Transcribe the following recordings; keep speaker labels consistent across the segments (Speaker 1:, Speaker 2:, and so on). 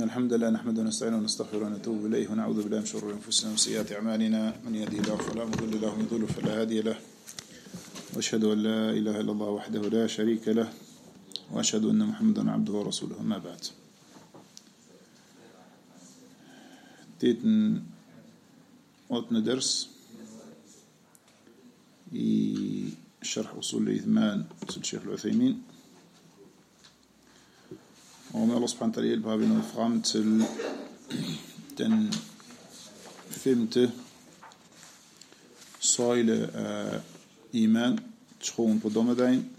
Speaker 1: الحمد لله نحمده ونستعينه ونستغفره ونتوب إليه ونعوذ بالله من شرور أنفسنا وسيئات أعمالنا من يهده الله فلا مضل له ومن يضلل فلا هادي له وأشهد أن لا إله إلا الله وحده لا شريك له وأشهد أن محمدا عبده ورسوله أما بعد. Det er den 8. ders i Sharh Usul al-Ithman til Sheikh al-Uthaymin. Og med Allah subhanahu wa ta'ala hjælp har vi nået frem til den 5. søjle af iman, troen på dommedagen.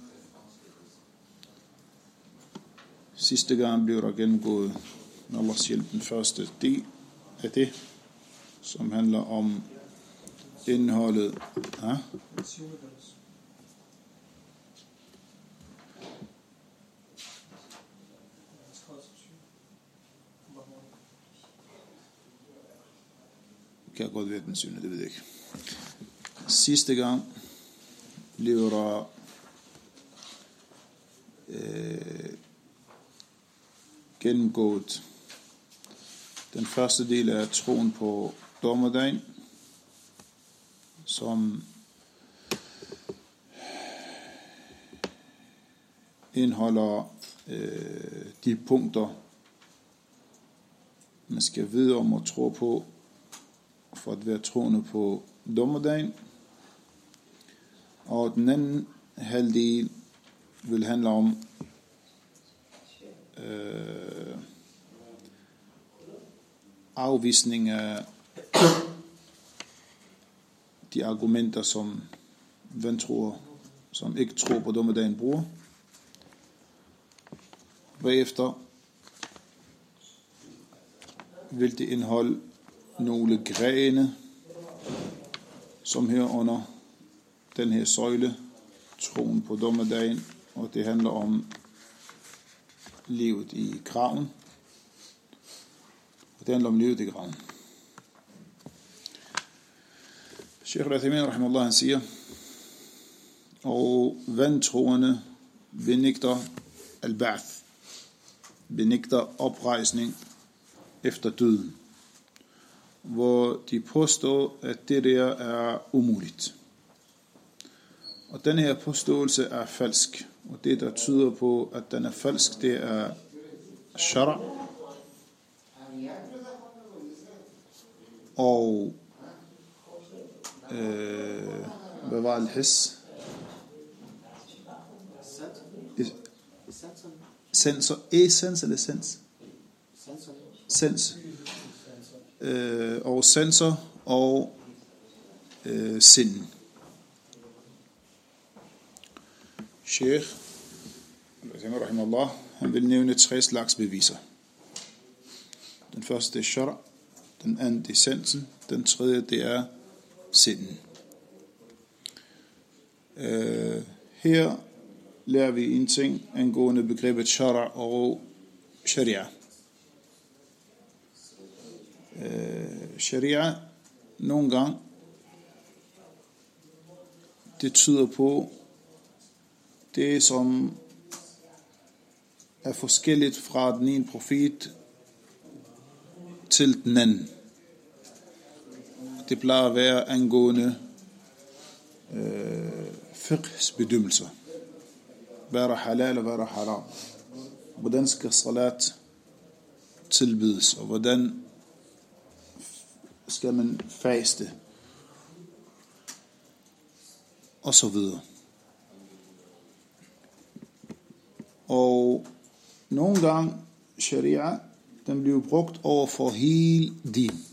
Speaker 1: Sidste gang blev der gennemgået med Allahs hjælp den første del af det, som handler om indholdet. Kan godt være den syvende, det ved jeg ikke. Sidste gang blev der gennemgået den første del af troen på dommedagen, som indeholder de punkter, man skal vide om og tro på, for at være troende på dommedagen. Og den anden halvdel vil handle om afvisning af de argumenter, som vantroer, som ikke tror på dommedagen, bruger. Bagefter vil det indeholde nogle grene, som hører under den her søjle, troen på dommedagen, og det handler om livet i graven. Og det handler om livet i graven. Sheikh al-Uthaymin rahimahullah, han siger, og vantroende benægter al-ba'th, benægter oprejsning efter døden, hvor de påstår, at det der er umuligt. Og den her påståelse er falsk, og det der tyder på, at den er falsk, det er shara og hvad var al-his? Sensor, essens eller sens? Sens. Og sensor og sind. Sheikh al-Uthaymin rahimahullah, han vil nævne 3 slags beviser. Den første er shara, den anden er sensen, den tredje det er sinden. Her lærer vi en ting angående begrebet shara og sharia. Sharia nogle gange det tyder på det, som er forskelligt fra den ene profet til den anden. Det plejer at være angående fiqhs bedømmelser. Hvad er halal og hvad er haram? Hvordan skal salat tilbydes, og hvordan skal man faste? Og så videre. Og nogle gange sharia, den bliver brugt over for hele din.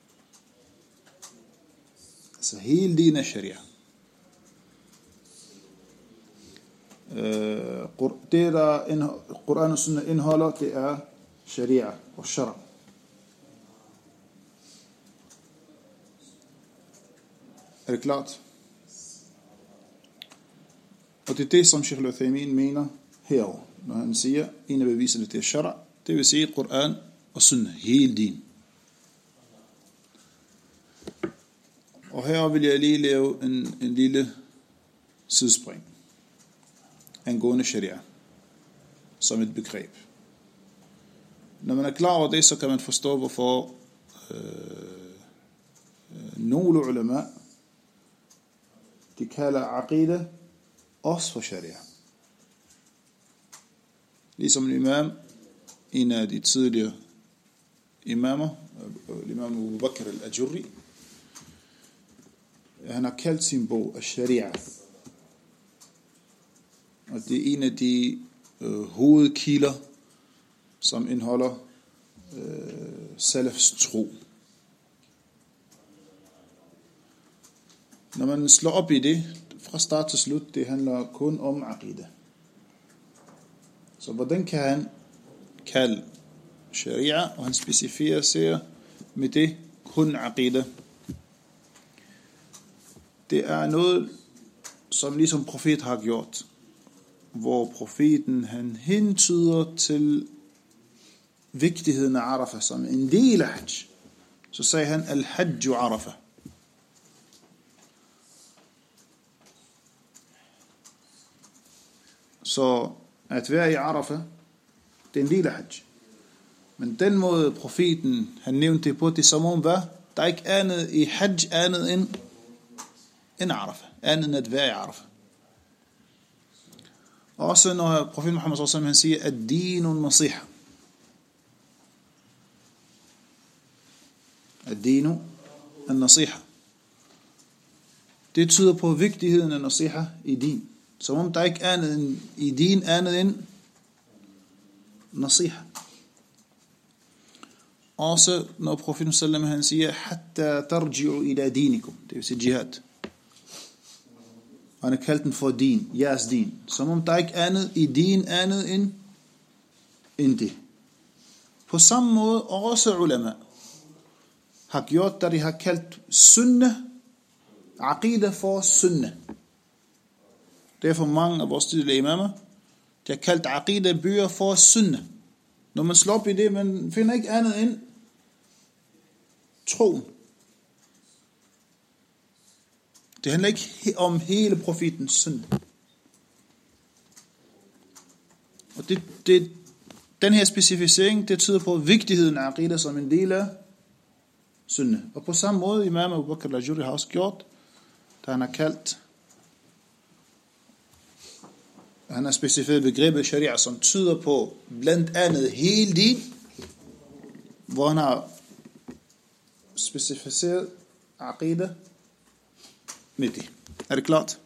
Speaker 1: Altså hele din er sharia. Det der Quran og Sunnah indeholder, det er sharia og shara. Er det klart? Og det er det, som Sheikh al-Uthaymin mener herovre, når han siger, en af beviserne til shara, det vil sige Quran og Sunnah, hele din. Og her vil jeg lige lave en lille sidespring angående sharia som et begreb. Når man er klar over det, så kan man forstå, hvorfor nogle ulema, de kalder aqida også for sharia. Ligesom imam, en af de tidligere imamer, imam Abu Bakr al-Ajurri, han har kaldt sin bog al-Sharia. Og det er en af de hovedkilder, som indeholder salafs tro. Når man slår op i det, fra start til slut, det handler kun om aqida. Så hvordan kan han kalde sharia, og han specificerer sig med det kun aqida? Det er noget, som ligesom profet har gjort, hvor profeten han hentyder til vigtigheden af Arafah som en del af hajj. Så sagde han al-hajj Arafah. Så at være i Arafah, det er en del af hajj. Men den måde profeten han nævnte det på, det som om hvad? Der er ikke andet i hajj andet end Arafah. Andet end at være i Arafah. Også når profeten Muhammad sallallahu alaihi wasallam han siger ad-dinu nasiha. Ad-dinu an-nasiha. Det tyder på vigtigheden af nasiha i din. Som om der ikke er andet i din andet end nasiha. Også når profeten sallallahu alaihi wasallam han siger hatta tarji'u ila dinikum. Det vil sige jihad. Han har kaldt den for din, jeres din. Som om der ikke er andet i din andet end det. På samme måde også ulema har gjort, da de har kaldt sunnah, aqida for sunnah. Derfor mange af vores tidligere imamer, de har kaldt aqida bøger for sunnah. Når man slår op i det, man finder ikke andet end troen. Det handler ikke om hele profetens synd. Og den her specificering, det tyder på vigtigheden af aqida som en del af synd. Og på samme måde, imam Abu Bakr al-Ajurri har også gjort, da han har kaldt, han har specificeret begrebet sharia, som tyder på blandt andet hele din, hvor han har specificeret aqida med det. Er det klart?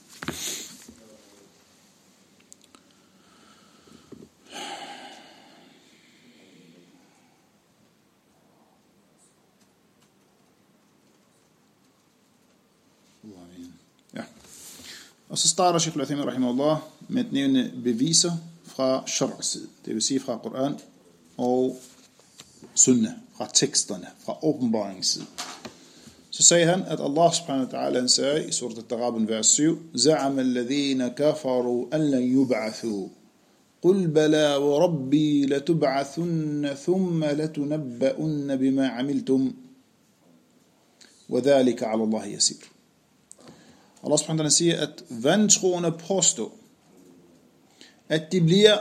Speaker 1: Ja. Og så starter Sheikh al-Uthaymin rahimahullah med at nævne beviser fra shar's side. Det vil sige fra Koran og sunnah, fra teksterne, fra åbenbaringssiden. Så sagde han, at Allah subhanahu wa ta'ala sagde i surat al-Taghabun vers 7, زَعَمَ الَّذِينَ كَفَرُوا أَنْ لَنْ يُبْعَثُوا قُلْ بَلَا وَرَبِّي لَتُبْعَثُنَّ ثُمَّ لَتُنَبَّؤُنَّ بِمَا عَمِلْتُمْ وَذَلِكَ عَلَى اللَّهِ يَسِيرٌ. Allah subhanahu wa ta'ala siger, at vantroende påstår, at de bliver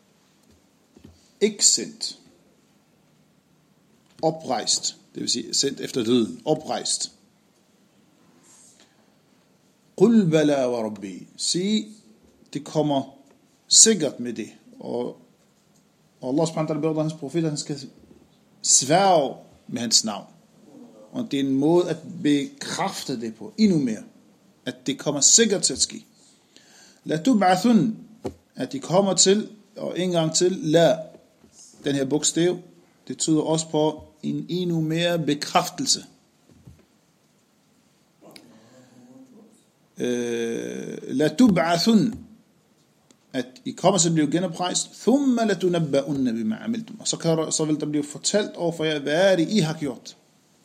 Speaker 1: ikke sendt, oprejst, det vil sige sendt efter døden, oprejst. Qul bala wa rabbi. Sig, det kommer sikkert med det. Og Allah subhanahu wa ta'ala beordrer hans profet, at han skal sværge med hans navn. Og det er en måde at bekræfte det på endnu mere. At det kommer sikkert til at ske. La tub'athun, at de kommer til, og en gang til, la, den her bogstav, det tyder også på en endnu mere bekræftelse. La tub'athun, at I kommer til at blive genoprejst, thumma la tunabba'unna bima amiltum. Og så vil der blive fortalt overfor jer, hvad er det I har gjort.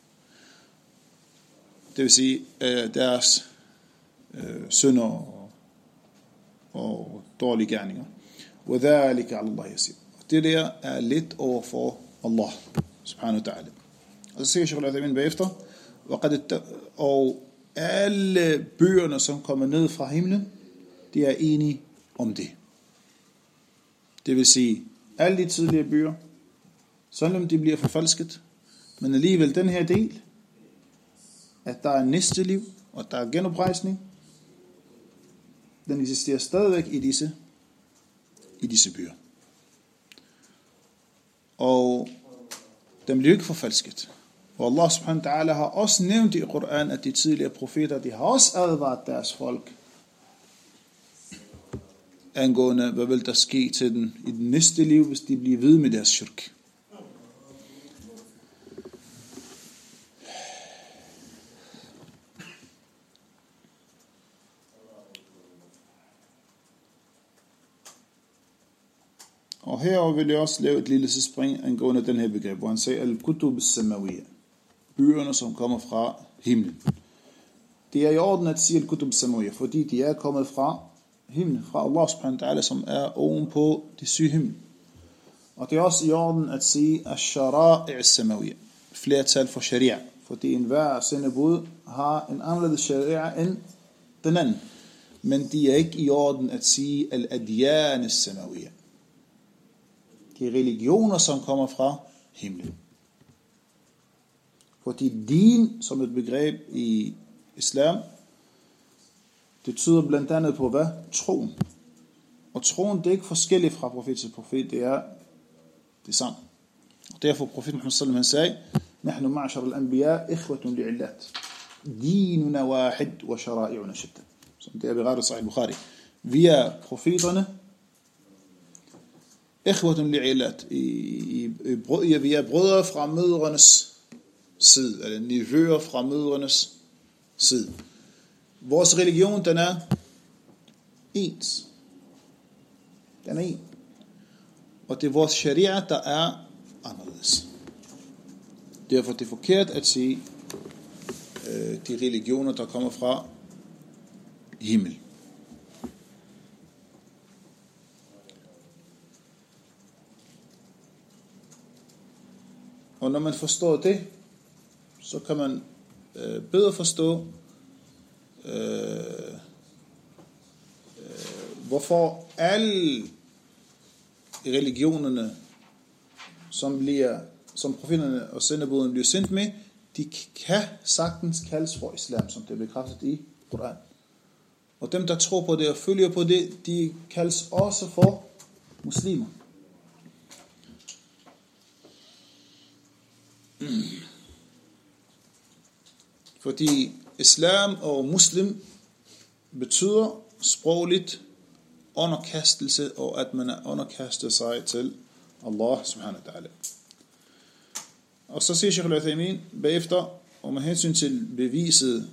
Speaker 1: Det vil sige deres synder og dårlige gerninger. وَذَلِكَ عَلَى اللَّهِ يَسِيرٌ. Det der er lidt over for Allah subhanahu wa ta'ala. Og så siger Sheikh al-Uthaymin bagefter, og alle bøgerne, som kommer ned fra himlen, de er enige om det. Det vil sige, alle de tidligere bøger, selvom de bliver forfalsket. Men alligevel den her del, at der er næste liv, og der er genoprejsning, den eksisterer stadigvæk i disse bøger. Og den bliver ikke forfalsket. Og Allah subhanahu wa ta'ala har også nævnt i Koran, at de tidligere profeter, de har også advaret deres folk angående, hvad vil der ske til den i det næste liv, hvis de bliver ved med deres shirk. Og herover vil jeg også lave et lille spring angående den her begreb, hvor han siger, al-kutub as-samawiyya, bøgerne, som kommer fra himlen. Det er i orden at sige al-kutub as-samawiyya, fordi de er kommet fra himlen, fra Allah subhanahu wa ta'ala, som er ovenpå de syge himmel. Og det er også i orden at sige al-shara'i as-samawiyya, flertal for sharia, fordi enhver sendebud har en anderledes sharia end den anden. Men de er ikke i orden at sige al-adyan as-samawiyya, de religioner, som kommer fra himlen. Fordi din, som et begreb i islam, det tyder blandt andet på hvad? Troen. Og troen, det er ikke forskelligt fra profet til profet, det er det samme. Og derfor profeten Muhammad sallallahu alaihi wasallam sagde, نحن معشر الأنبياء إخوة لعلات ديننا واحد وشرائعنا شتى. Som det er berettet i Sahih Bukhari. Vi er profeterne, ikhwatun li'ilat, vi er brødre fra mødrenes side, eller nivøer fra mødrenes side. Vores religion, den er ens. Den er en. Og det er vores sharia, der er anderledes. Derfor det er forkert at sige de religioner, der kommer fra himmel. Og når man forstår det, så kan man bedre forstå, hvorfor alle religionerne, som profeterne og sendebudene bliver sendt med, de kan sagtens kaldes for islam, som det er bekræftet i Koran. Og dem, der tror på det og følger på det, de kaldes også for muslimer. Fordi islam og muslim betyder sprogligt underkastelse, og at man er underkastet sig til Allah subhanahu wa ta'ala. Og så siger Sheikh al-Uthaymin bagefter, og med hensyn til beviset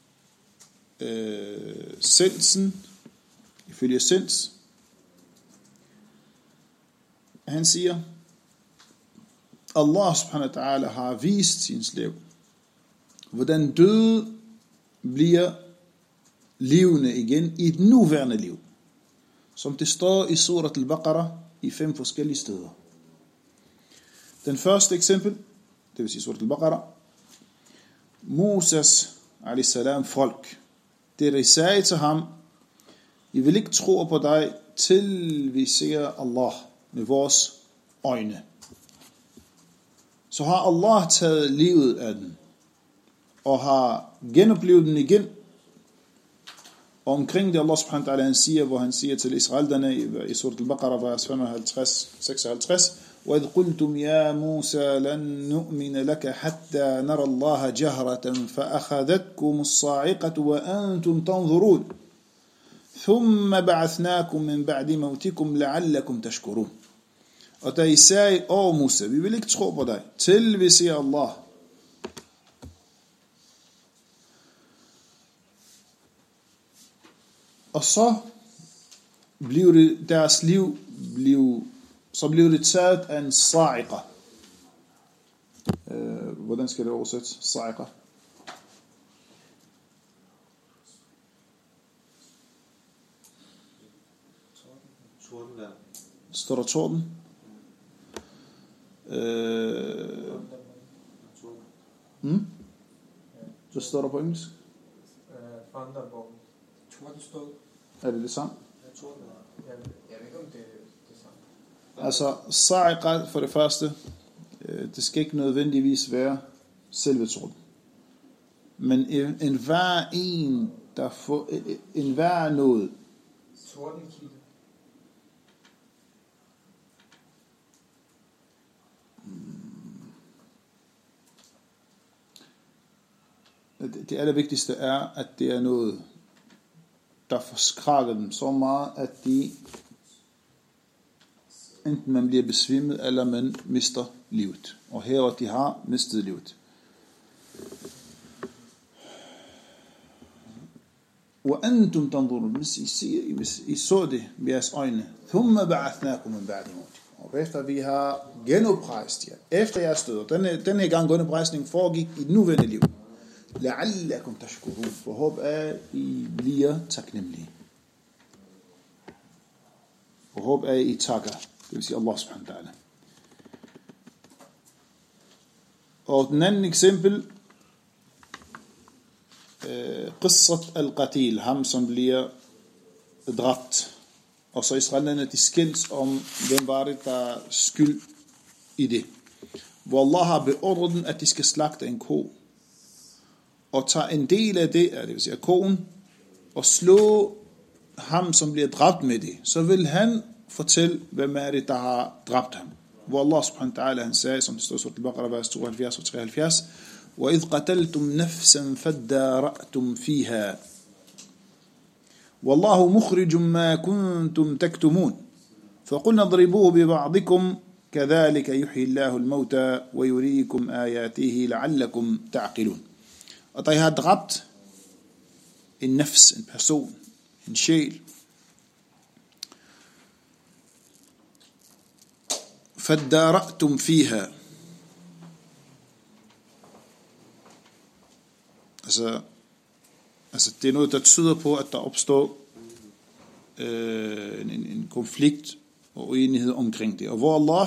Speaker 1: sensen, ifølge sens, han siger, Allah subhanahu wa ta'ala har vist sin slav, hvordan døde bliver levende igen i et nuværende liv, som det står i surat al-Baqarah i 5 forskellige steder. Den første eksempel, det vil sige surat al-Baqarah, Moses a.s. folk, det de sagde til ham, I vil ikke tro på dig, til vi ser Allah med vores øjne. Så har Allah taget livet af den, og har genoplevet den igen. Og omkring det Allah subhanahu wa ta'ala han siger, hvor han siger til israelerne i surat al-Baqarah vers 56, وَإِذْ قُلْتُمْ يَا مُوسَى لَن نُؤْمِنَ لَكَ حَتَّى نَرَى اللَّهَ جَهْرَةً فَأَخَذَتْكُمُ الصَّاعِقَةُ وَأَنْتُمْ تَنْظُرُونَ ثُمَّ بَعَثْنَاكُمْ مِنْ بَعْدِ مَوْتِكُمْ لَعَلَّكُمْ تَشْكُرُونَ. Og da I sagde, Musa, vi vil ikke tro på dig, til vi ser Allah. Og så blev det, deres liv blev det taget af en sa'iqa. Hvordan skal det oversættes? Sa'iqa. Står der torden? Så står der på engelsk? Er det samme? Jeg ved ikke, om det er det samme. Altså, sa'iqa for det første, Det skal ikke nødvendigvis være selve torden. Men enhver en, der får enhver noget.
Speaker 2: Tordenkilde.
Speaker 1: Det allervigtigste er, at det er noget, der forskrækker dem så meget, at de enten man bliver besvimet, eller man mister livet. Og her de har mistet livet. وأنتم تنظرون, hvis I så det med jeres øjne, ثم بعثناكم من بعد موتكم, og efter vi har genoprejst jer, efter jeres død, denne gang genoprejsning foregik i det nuværende liv, لعلكم تشكرون, for håb er I bliver taknemmelige, for håb er I takker, det vil sige Allah subhanahu wa ta'ala. Og den anden eksempel, Qissat al-Qatil, ham som bliver dræbt, og så israelerne de skændes om, hvem var det der skyld i det, hvor Allah har beordret dem, at de skal slagte en ko, og tage en del af det, det vil sige koen, og slå ham som bliver dræbt med det, så vil han fortælle, hvem er det der har dræbt ham, hvor Allah subhanahu wa ta'ala han sagde, som det står i Surat al-Baqarah vers 72 og 73, وَإِذْ قَتَلْتُمْ نَفْسًا فَادَّارَأْتُمْ فِيهَا وَاللَّهُ مُخْرِجٌ مَا كُنْتُمْ تَكْتُمُونَ فَقُلْنَا اضْرِبُوهُ بِبَعْضِكُمْ كَذَلِكَ يُحْيِي اللَّهُ الْمَوْتَى وَيُرِيكُمْ آيَاتِهِ لَعَلَّكُمْ تَعْقِلُونَ. Og der har dræbt en nafs, en person, en sjæl, فَادَّارَأْتُمْ فِيهَا, altså det er noget, der tyder på, at der opstår en konflikt og uenighed omkring det. Og hvor Allah,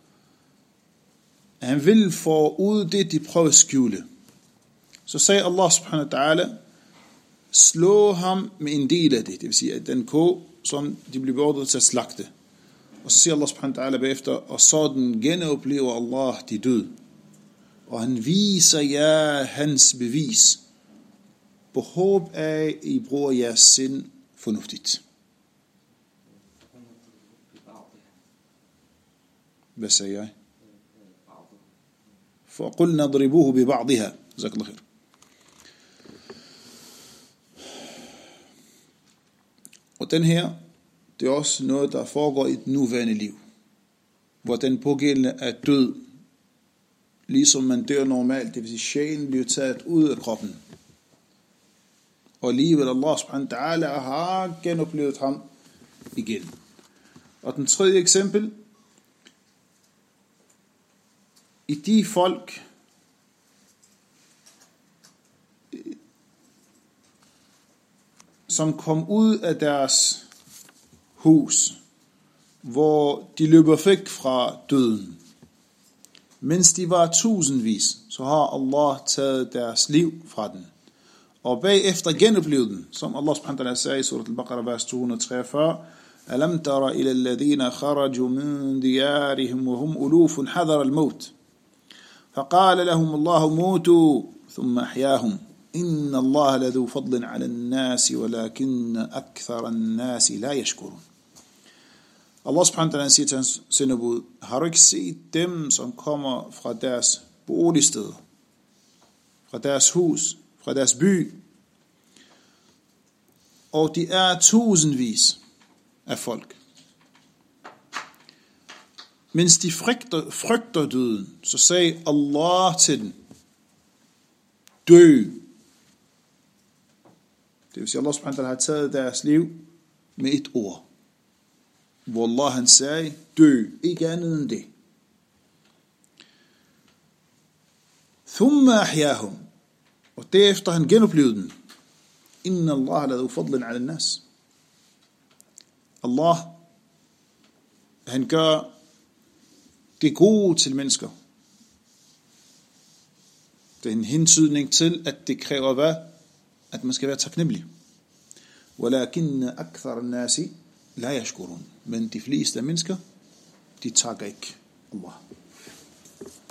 Speaker 1: han vil få ud det, de prøver at skjule. Så sagde Allah subhanahu wa ta'ala, slå ham med en del af det. Det vil sige, at den ko, som de blev beordret til at slagte. Og så siger Allah subhanahu wa ta'ala bagefter, og sådan genoplever Allah de døde. Og han viser jer hans bevis. På håb af, I bruger jeres sind fornuftigt. Hvad sagde jeg? فَقُلْنَا ضْرِبُوهُ بِبَعْضِهَا. جزاك الله خير. Og den her, det er også noget, der foregår i et nuværende liv, hvor den pågældende er død, ligesom man dør normalt, det vil sige, sjælen bliver taget ud af kroppen. Og alligevel Allah subhanahu wa ta'ala har genoplevet ham igen. Og den tredje eksempel, i de folk, som kom ud af deres hus, hvor de løber væk fra døden, mens de var tusindvis, så har Allah taget deres liv fra den. Og bagefter genoplevet den, som Allah subhanahu wa ta'ala sagde i Surat al-Baqarah vers 243, أَلَمْ تَرَ إِلَى الَّذِينَ خَرَجُوا مِنْ دِيَارِهِمْ وَهُمْ أُلُوفٌ حَذَرَ الْمَوْتِ فَقَالَ لَهُمُ اللَّهُ مُوتُوا ثُمَّ أَحْيَاهُمْ إِنَّ اللَّهَ لَذُو فَضْلٍ عَلَى النَّاسِ وَلَكِنَّ أَكْثَرَ النَّاسِ لَا يَشْكُرُونَ. Allah subhanahu wa ta'ala siger til hans sendebud, har du ikke set dem, som kommer fra deres boligsted, fra deres hus, fra deres by, og de er tusindvis af folk. Mens de frygter døden, så sagde Allah til dem, dø. Det vil sige, Allah subhanahu wa ta'ala har taget deres liv med et ord. Hvor Allah han sagde, dø, ikke andet end det. Thumma ahyahum, og derefter han genoplevede den. Inna Allah la dhu fadlin ala nas. Allah, han gør det gode til mennesker. Det er en hentydning til, at det kræver hvad? At man skal være taknemmelig. Walakinna akthar an-nasi la yashkurun. Men de fleste mennesker, de takker ikke Allah.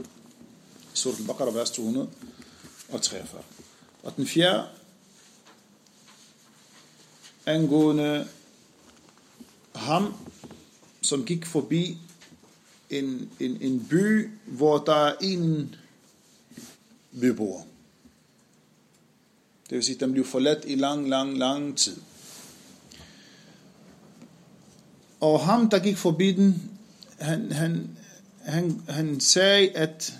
Speaker 1: Surat al-Baqarah, vers 243. Og den fjerde, angående ham, som gik forbi en by, hvor der er en beboer. Det vil sige, at den blev forladt i lang tid. Og ham, der gik forbi den, han sagde, at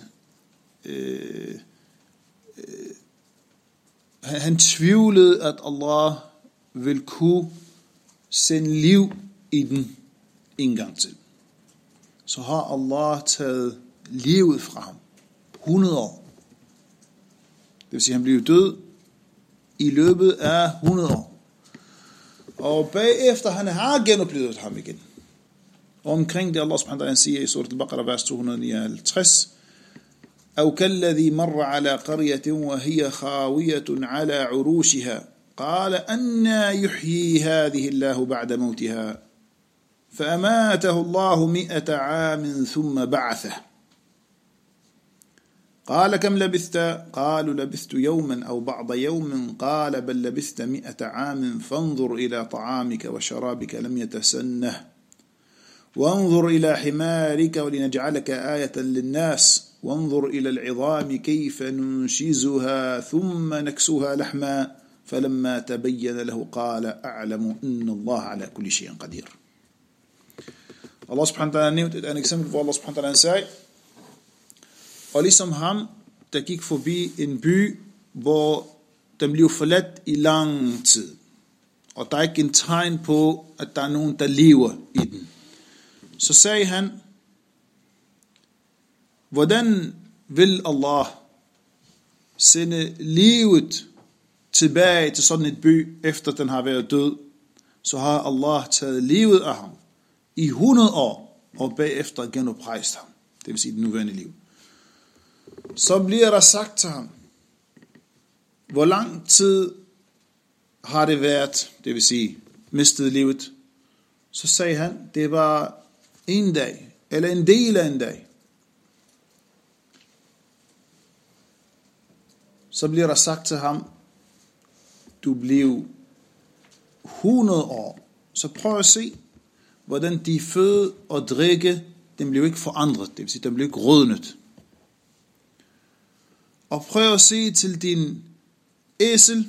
Speaker 1: han tvivlede, at Allah vil kunne sende liv i den en gang til. Så har Allah taget livet fra ham. 100 år. Det vil sige, at han blev død i løbet af 100 år. Og bagefter han har genoplevet ham igen. Og omkring det Allah subhanahu wa ta'ala siger i surat al-Baqarah, vers 259, أو كالذي مر على قرية وهي خاوية على عروشها قال أنى يحيي هذه الله بعد موتها فأماته الله 100 عام ثم بعثه قال كم لبثت قالوا لبثت يوما أو بعض يوم قال بل لبثت 100 عام فانظر إلى طعامك وشرابك لم يتسنه وانظر إلى حمارك ولنجعلك آية للناس وانظر إلى العظام كيف ننشزها ثم نكسوها لحما فلما تبين له قال أعلم أن الله على كل شيء قدير. Allah subhanahu wa ta'ala nævnt et andet eksempel, hvor Allah subhanahu wa ta'ala sagde, og ligesom ham, der gik forbi en by, hvor den blev forladt i lang tid, og der er ikke en tegn på, at der er nogen, der lever i den. Så sagde han, hvordan vil Allah sende livet tilbage til sådan et by, efter den har været død? Så har Allah taget livet af ham i 100 år, og bagefter genoprejst ham. Det vil sige det nuværende liv. Så bliver der sagt til ham, hvor lang tid har det været, det vil sige mistet livet? Så sagde han, det var en dag, eller en del af en dag. Så bliver der sagt til ham, du blev 100 år. Så prøv at se, hvordan de føde og drikke, den blev ikke forandret. Det vil sige, den blev ikke rødnet. Og prøv at se til din æsel,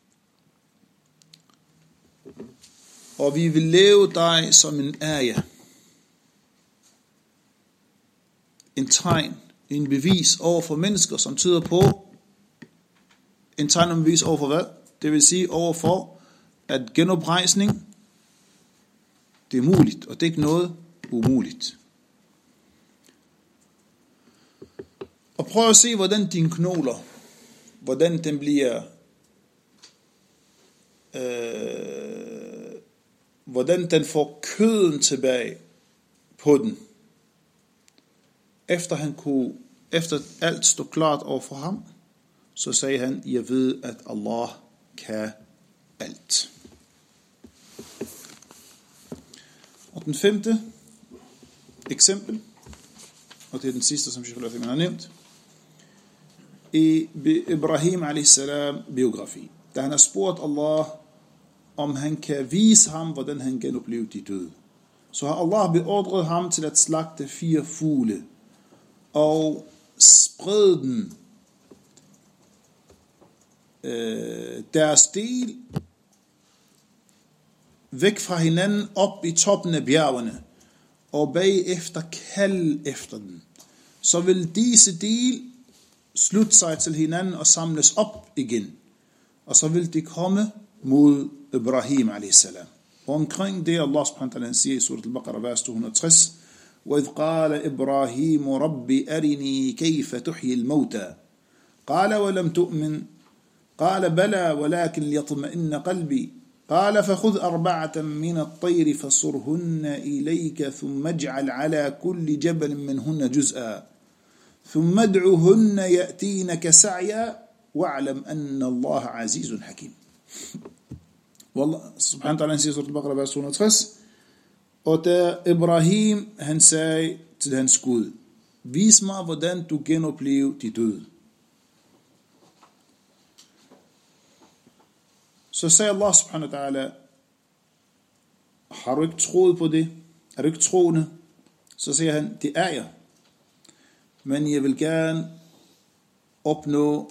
Speaker 1: og vi vil lave dig som en ayah. En tegn, en bevis over for mennesker, som tyder på, en tegn og bevis over for hvad? Det vil sige over for, at genoprejsning, det er muligt, og det er ikke noget umuligt. Og prøv at se, hvordan dine knogler, hvordan den bliver, hvordan den får køden tilbage på den. Efter alt stod klart over for ham, så sagde han, jeg ved, at Allah kan alt. Og den femte eksempel, og det er den sidste, som Sheikh al-Uthaymin har nævnt, i Ibrahim a.s. biografi, da han har spurgt Allah, om han kan vise ham, hvordan han genoplevede de døde. Så har Allah beordret ham til at slagte 4 fugle, og sprede dem deres del væk fra hinanden op i toppen af bjergene, og bagefter kald efter den. Så vil disse del slutte sig til hinanden og samles op igen, og så vil de komme mod Ibrahim a.s. Og omkring det Allah subhanahu wa ta'ala siger i surat al-Baqarah, vers 260, وَإِذْ قَالَ إِبْرَاهِيمُ رَبِّ أَرِنِي كَيْفَ تُحْيِي الْمَوْتَى قَالَ وَلَمْ تُؤْمِنْ قال بلى ولكن ليطمئن قلبي قال فخذ 4 من الطير فصرهن إليك ثم اجعل على كل جبل منهن جزءا ثم ادعهن يأتينك سعيا واعلم أن الله عزيز حكيم. والله سبحانه وتعالى siger surat al-Baqarah vers 260, og da Ibrahim han sagde til hans Gud, vis mig, hvordan du genoplever de døde. Så sagde Allah subhanahu wa ta'ala, har du ikke troet på det? Er du ikke troende? Så siger han, det er jeg. Men jeg vil gerne opnå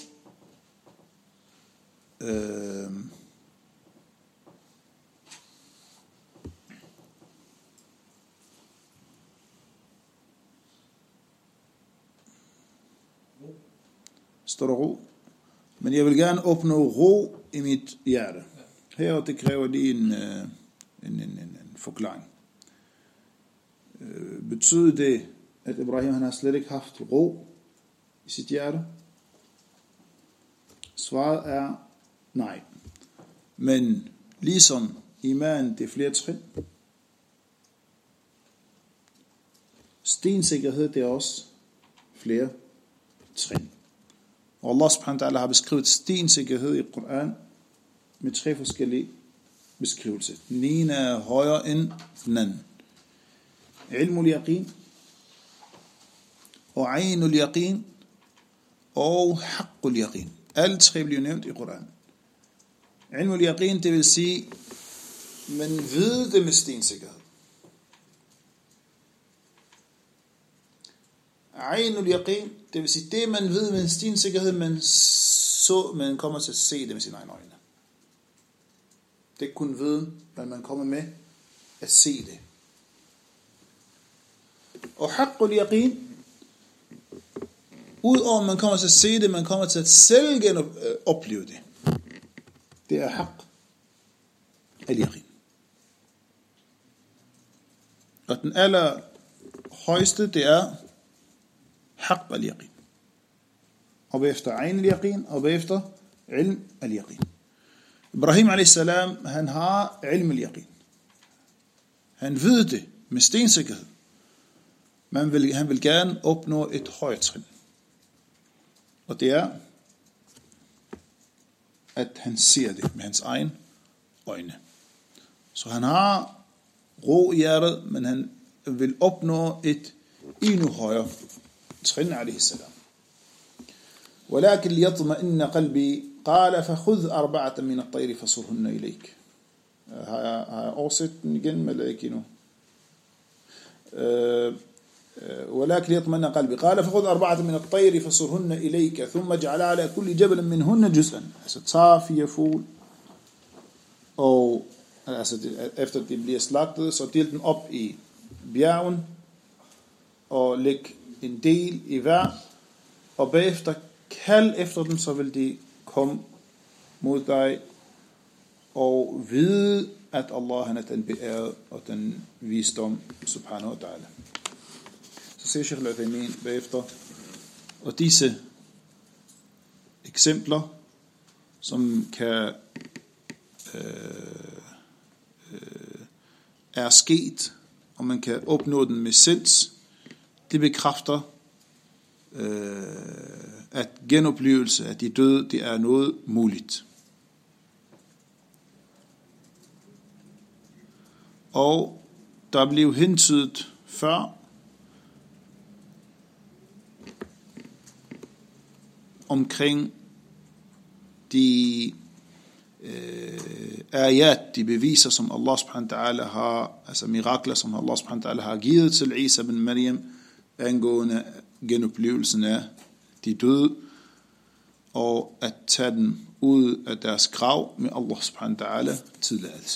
Speaker 1: står der ro. Men jeg vil gerne opnå ro i mit hjerte. Her det kræver lige en forklaring. Betyder det, at Ibrahim han har slet ikke haft ro i sit hjerte? Svaret er nej. Men ligesom iman, det er flere trin. Stensikkerhed, det er også flere trin. Og Allah subhanahu wa ta'ala har beskrevet stensikkerhed i Koran med 3 forskellige beskrivelser. Den ene er højere end den anden. Ilmul yaqin, og aynul yaqin, og haqqul yaqin. Alle 3 bliver nævnt i Koran. Ilmul yaqin, det vil sige, man ved det med stensikkerhed. Aynul yaqin, det vil sige, det man ved med stensikkerhed, man kommer til at se det med sine egne øjne. Det er kun viden, men man kommer med at se det. Og haqqul yaqin, udover man kommer til at se det, man kommer til at selv opleve det. Det er haqq al-yaqin. Og den allerhøjeste, det er haqq al-yaqin. Og bagefter ayn al-yaqin, og bagefter ilm al-yaqin. Ibrahim a.s. han har ilm al-yaqin. Han ved det med stensikkerhed. Men han vil gerne opnå et højt trin. Og det er, at han ser det med hans egen øjne. Så han har ro i hjertet, men han vil opnå et endnu højere trin, a.s. ولكن ليطمئن قلبي قال فخذ 4 من الطير فصرهن إليك. Har jeg oversat den igen, eller ikke endnu? ولكن ليطمئن قلبي قال فخذ 4 من الطير فصرهن إليك ثم اجعل على كل جبل منهن جزءا. Altså tag 4 fugle, og altså efter de bliver slagtet, så del den op i bjergen, og læg en del i hver, og bagefter kald efter dem, så vil de komme mod dig, og vide, at Allah han er den beærede og den visdom, subhanahu wa ta'ala. Så siger Sheikh al-Uthaymin bagefter, og disse eksempler, som kan er sket, og man kan opnå den med sinds, det bekræfter, at genoplevelse af de døde, det er noget muligt. Og der blev hentydet før omkring de ayat, de beviser, som Allah subhanahu wa ta'ala har, altså mirakler, som Allah subhanahu wa ta'ala har givet til Isa bin Maryam, angående genoplevelsen af de døde, og at tage dem ud af deres grav med Allah subhanahu wa ta'ala tilladelse.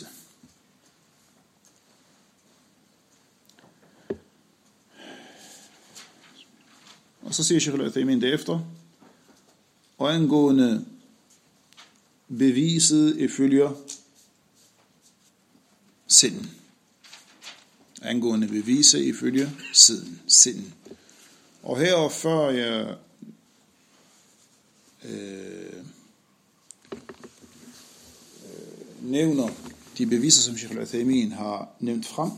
Speaker 1: Og så siger Sheikh al-Uthaymin derefter, og angående beviset ifølge sinden. Angående beviset ifølge sinden. Og her før jeg nævner de beviser, som Sheikh al-Uthaymin har nævnt frem,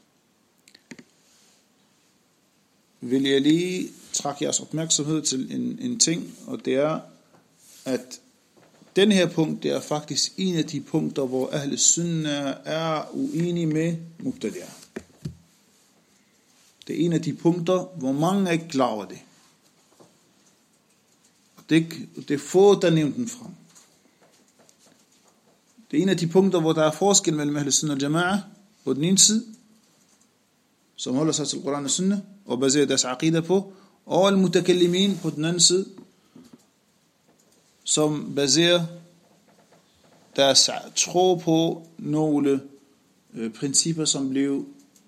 Speaker 1: vil jeg lige trække jeres opmærksomhed til en ting, og det er, at den her punkt, det er faktisk en af de punkter, hvor Ahl Sunnah er uenige med Mubtadi'ah. Det er en af de punkter, hvor mange er ikke klar over det. Og det er få, der nævner den frem. Det er en af de punkter, hvor der er forskel mellem Ahl Sunnah og Jama'a på den ene side, som holder sig til Koran og Sunnah og baserer deres aqida på, og al-mutakallimin på den anden side, som baserer deres tro på nogle principper, som blev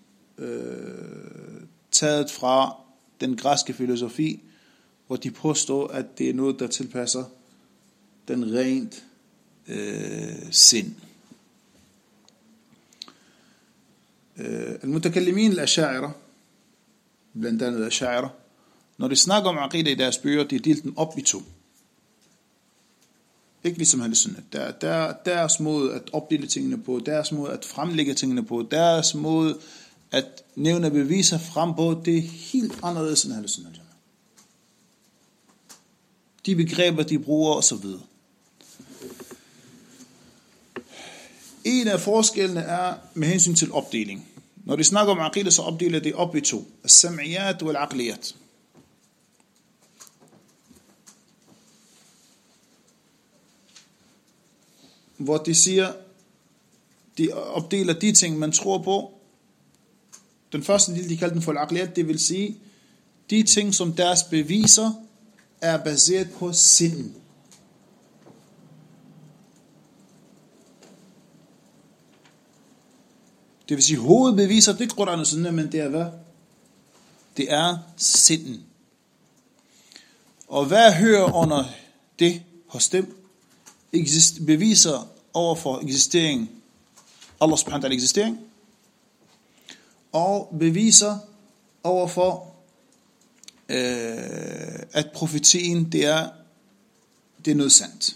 Speaker 1: taget fra den græske filosofi, hvor de påstår, at det er noget, der tilpasser den rent sind. Al-mutakallimin al-asha'ira, blandt andet asha'ira, når de snakker om aqida i deres bøger, de deler den op i to. Ikke ligesom Ahl Sunnah. Deres måde at opdele tingene på, deres måde at fremlægge tingene på, deres måde at nævne beviser frem på, det er helt anderledes end Ahl Sunnah. De begreber, de bruger osv. En af forskellene er med hensyn til opdeling. Når de snakker om aqida, så opdeler de op i to. As-sam'iyat og al-aqliyat. Hvor de siger, de opdeler de ting, man tror på. Den første del, de kalder den for al-aqliyat, det vil sige, de ting, som deres beviser er baseret på sinden. Det vil sige, hovedbeviser, det er ikke Koran og Sunnah, men det er hvad? Det er sinden. Og hvad hører under det hos dem? Beviser overfor eksistering, Allah subhanahu wa ta'ala eksistering, og beviser overfor, at profetien, det er noget sandt.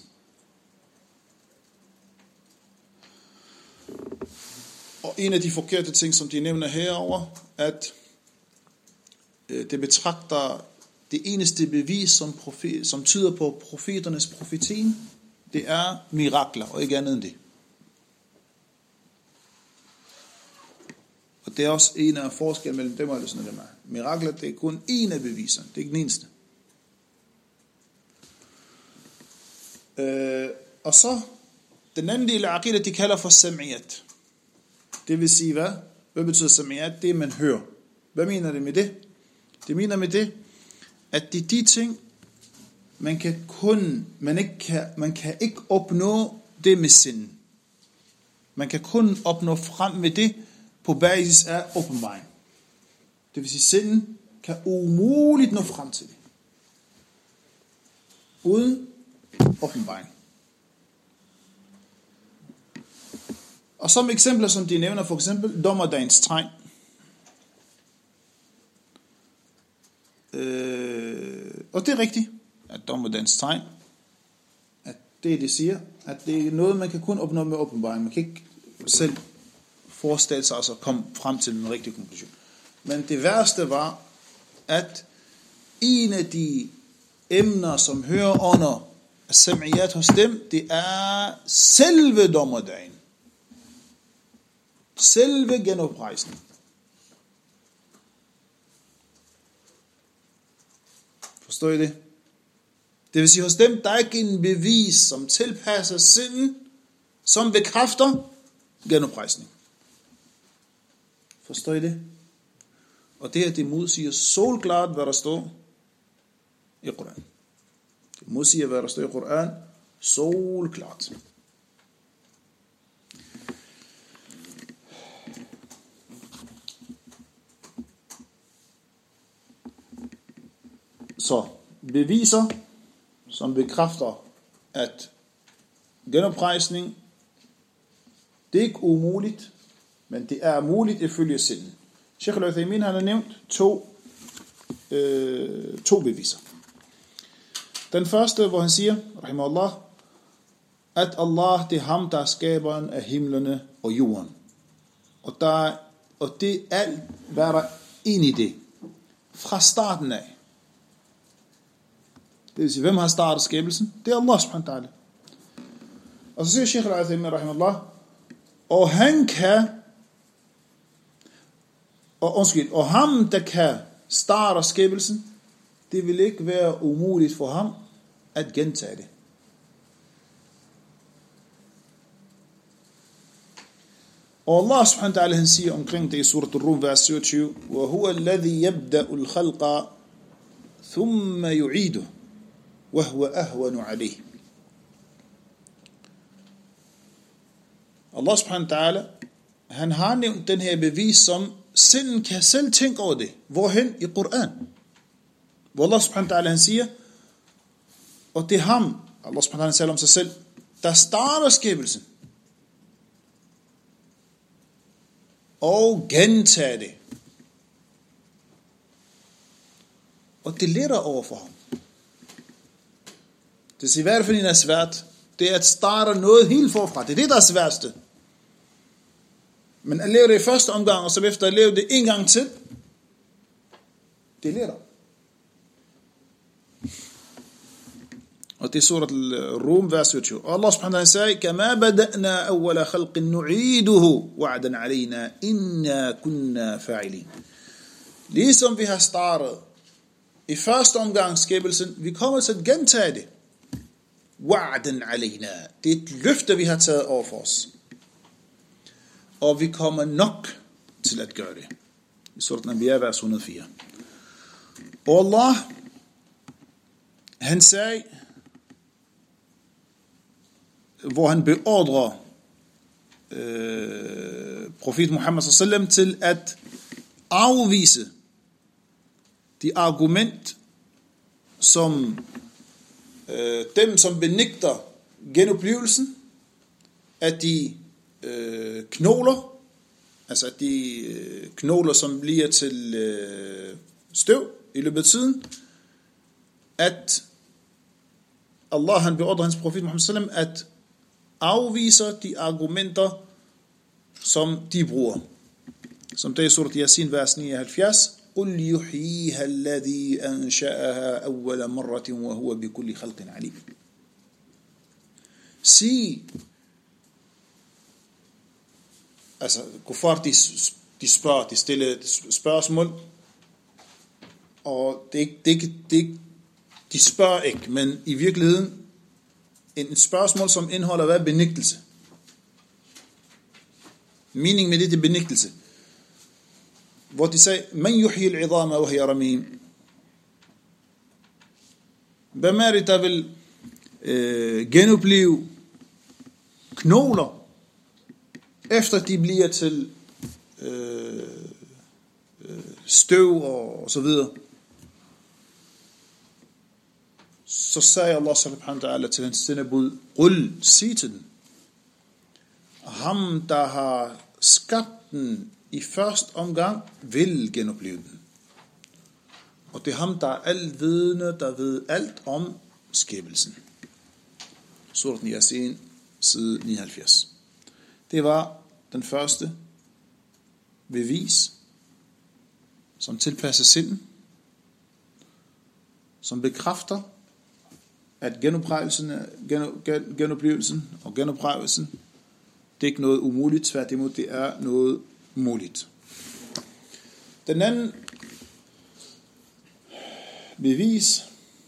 Speaker 1: Og en af de forkerte ting, som de nævner herover, at det betragter det eneste bevis, som tyder på profeternes profetien, det er mirakler, og ikke andet end det. Og det er også en af forskellen mellem dem og Ahl Sunnah. Mirakler, det er kun en af beviserne, det er ikke den eneste. Og så, den anden del af aqida, de kalder for sam'iyat. Det vil sige hvad? Hvad betyder sam'iyat? Det man hører. Hvad mener det med det? Det mener med det, at det er de ting, man kan ikke opnå det med sinden. Man kan kun opnå frem med det på basis af åbenbaring. Det vil sige, sinden kan umuligt nå frem til det. Uden åbenbaring. Og som eksempler, som de nævner, for eksempel dommerdagens tegn. Og det er rigtigt, at dommerdagens tegn, at det siger, at det er noget, man kan kun opnå med åbenbaring. Man kan ikke selv forestille sig at komme frem til en rigtig konklusion. Men det værste var, at en af de emner, som hører under sam'iyat hos dem, det er selve dommerdagen. Selve genoprejsning. Forstår I det? Det vil sige, hos dem, der er ikke en bevis, som tilpasser sinden, som bekræfter genoprejsning. Forstår I det? Og det her, det modsiger solklart, hvad der står i Koran. Det modsiger, hvad der står i Koran, solklart. Så beviser, som bekræfter, at genoprejsning, det er ikke umuligt, men det er muligt ifølge sinden. Sheikh al-Uthaymin har nævnt to beviser. Den første, hvor han siger, rahimahullah, at Allah, det er ham, der er skaberen af himlene og jorden. Og det er alt, hvad der er ind i det. Fra starten af. Det vil sige, hvem har startet skabelsen? Det er Allah subhanahu wa ta'ala. Og så siger Sheikh al-Uthaymin rahimahullah, og han kan Og ham, der kan starte skabelsen, det vil ikke være umuligt for ham at gentage det. Og Allah subhanahu wa ta'ala, han siger omkring det i surat al-Rum, vers 27, وَهُوَ الَّذِي يَبْدَأُ الْخَلْقَ ثُمَّ يُعِيدُهُ وَهُوَ أَهْوَنُ عَلَيْهِ. Allah subhanahu wa ta'ala, han har nævnt den her bevis, som sinden kan selv tænke over det. Hvorhen? I Koran. Hvor Allah subhanahu wa ta'ala, han siger, og det er ham, Allah subhanahu wa ta'ala siger om sig selv, der starter skabelsen. Og gentage det. Og det letter over for ham. Det er i hvert fald, det er svært. Det er at starte noget helt forfra. Det er det, der er sværeste. Men at lave det i første omgang, og så efter at lave det en gang til, det letter. Og det er surat al-Rum, vers 27. Og Allah subhanahu wa ta'ala sagde, كَمَا بَدَأْنَا أَوَّلَ خَلْقٍ نُعِيدُهُ وَعْدًا عَلَيْنَا إِنَّا كُنَّا فَاعِلِينَ. Ligesom vi har startet i første omgang skabelsen, vi kommer til at gentage det. وَعْدًا عَلَيْنَا. Det er et løfte, vi har taget over for os. Og vi kommer nok til at gøre det. I surat al-Anbiya, vers 104. Og Allah, han sagde, hvor han beordrer profet Muhammad sallam til at afvise de argument, som dem, som benægter genoplevelsen, at de knogler, altså at de knogler, som bliver til støv i løbet af tiden, at Allah, han beordrer hans profet Muhammad sallam at afviser de argumenter, som de bruger. Som det er surat Yasin, vers 79. قُلْ يُحْيِيهَا الَّذِي أَنْشَأَهَا أَوَّلَ مَرَّةٍ وَهُوَ بِكُلِّ خَلْقٍ عَلِيمٍ. Sig, altså kuffar, de spørger, de stiller spørgsmål, og de spørger ikke, men i virkeligheden en spørgsmål, som indeholder hvad? Benægtelse. Mening med det er benægtelse. Hvor de sagde, man yuhyi al-'idama wa hiya ramim. Hvem er det, der vil genopleve knogler, efter de bliver til støv og så videre? Så sagde Allah subhanahu wa ta'ala til hans sendebud, Qul, sig til den. Ham, der har skabt den i første omgang, vil genopleve den. Og det er ham, der er altvidende, der ved alt om skabelsen. Surat Yasin, side 79. Det var den første bevis, som tilpasser sinden, som bekræfter, at genoplevelsen og genoprejelsen, det er ikke noget umuligt, tværtimod det er noget muligt. Den anden bevis,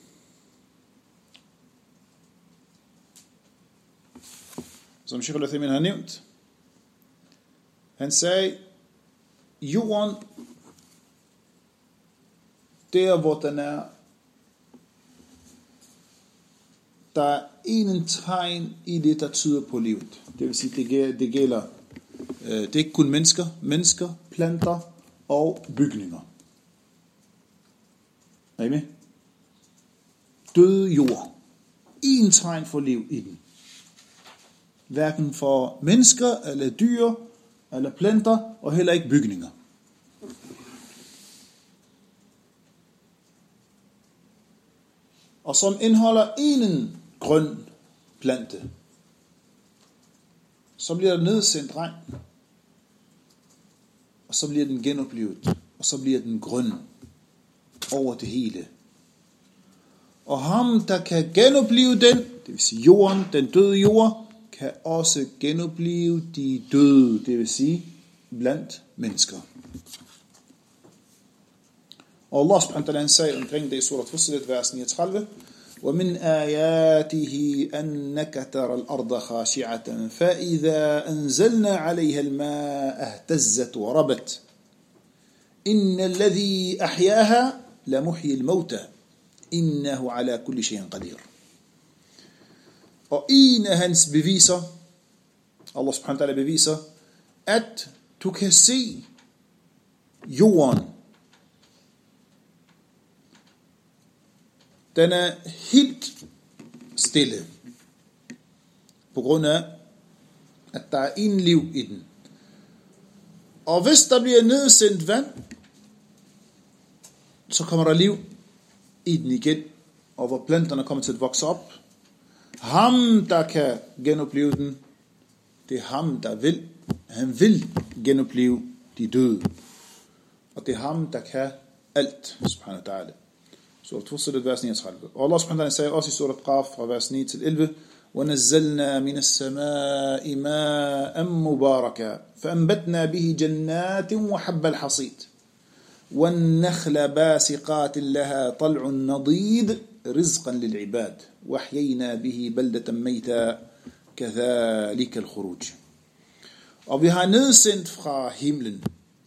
Speaker 1: som Sheikh al-Uthaymin har nævnt, han sagde, jorden, der hvor den er, der er ingen tegn i det, der tyder på livet. Det vil sige, det gælder, det er ikke kun mennesker, planter og bygninger. Er I med? Døde jord. Ingen tegn for liv i den. Hverken for mennesker, eller dyr, eller planter, og heller ikke bygninger. Og som indeholder en grøn plante, så bliver der nedsendt regn, og så bliver den genoplevet, og så bliver den grøn over det hele. Og ham, der kan genopleve den, det vil sige jorden, den døde jord, kan også genopleve de døde, det vil sige blandt mennesker. Og Allah subhanahu wa ta'ala sagde omkring det i surat Fussilet, vers 39, وَمِنْ آيَاتِهِ أَنَّكَ تَرَى الْأَرْضَ خَاشِعَةً فَإِذَا أَنزَلْنَا عَلَيْهَا الْمَاءَ اهْتَزَّتْ وَرَبَتْ إِنَّ الَّذِي أَحْيَاهَا لَمُحْيِي الْمَوْتَى إِنَّهُ عَلَى كُلِّ شَيْءٍ قَدِيرٌ. Og en af hans beviser, Allah subhanahu wa ta'ala beviser, at du kan se jorden. Den er helt stille, på grund af, at der er ingen liv i den. Og hvis der bliver nedsendt vand, så kommer der liv i den igen, og hvor planterne kommer til at vokse op. Ham, der kan genopleve den, det er ham, der vil. Han vil genopleve de døde. Og det er ham, der kan alt, subhanahu wa ta'ala. Surat Fussilet, vers 39. Og Allah subhanahu wa ta'ala sagde også i surat Qaf, fra vers 9 til 11, وَنَزَّلْنَا مِنَ السَّمَاءِ مَاءً مُبَارَكًا فَأَنْبَتْنَا بِهِ جَنَّاتٍ وَحَبَّ الْحَصِيدِ وَالنَّخْلَ بَاسِقَاتٍ لَهَا طَلْعٌ نَضِيدٌ رِزْقًا لِلْعِبَادِ وَأَحْيَيْنَا بِهِ بَلْدَةً مَيْتًا كَذَلِكَ الْخُرُوجِ. Og vi har nedsendt fra himlen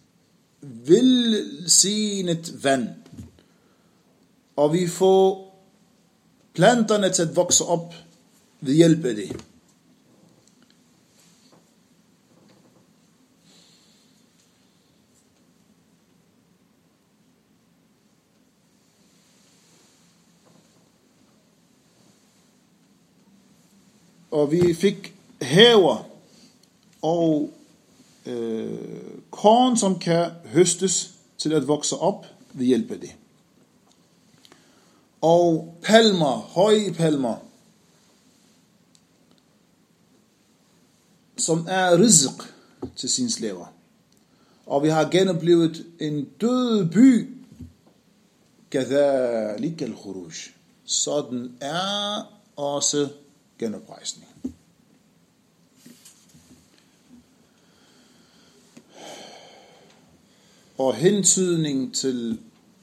Speaker 1: velsignet vand, og vi får planterne til at vokse op ved hjælp af det. Og vi fik haver og korn, som kan høstes til at vokse op ved hjælp af det. Og palmer, høje palmer, som er rizq til sine slaver. Og vi har genoplevet en død by, كَذَلِكَ الْخُرُوجِ. Sådan er også genoprejsning. Og hentydning til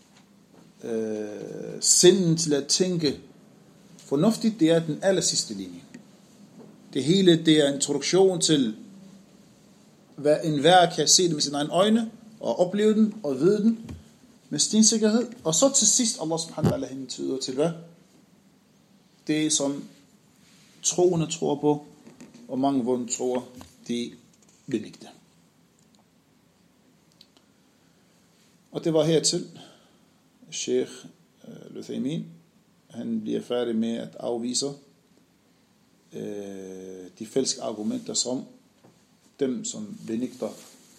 Speaker 1: sinden til at tænke fornuftigt, det er den aller sidste linje. Det hele, det er introduktion til, hvad enhver kan se det med sine egne øjne, og opleve den, og vide den, med stensikkerhed. Og så til sidst, Allah subhanahu wa ta'ala hentyder til hvad? Det, som troende tror på, og mange vunde tror, de vil ikke det. Og det var hertil, Sheikh Al-Uthaymin, han bliver færdig med at afvise de falske argumenter, som dem, som benægter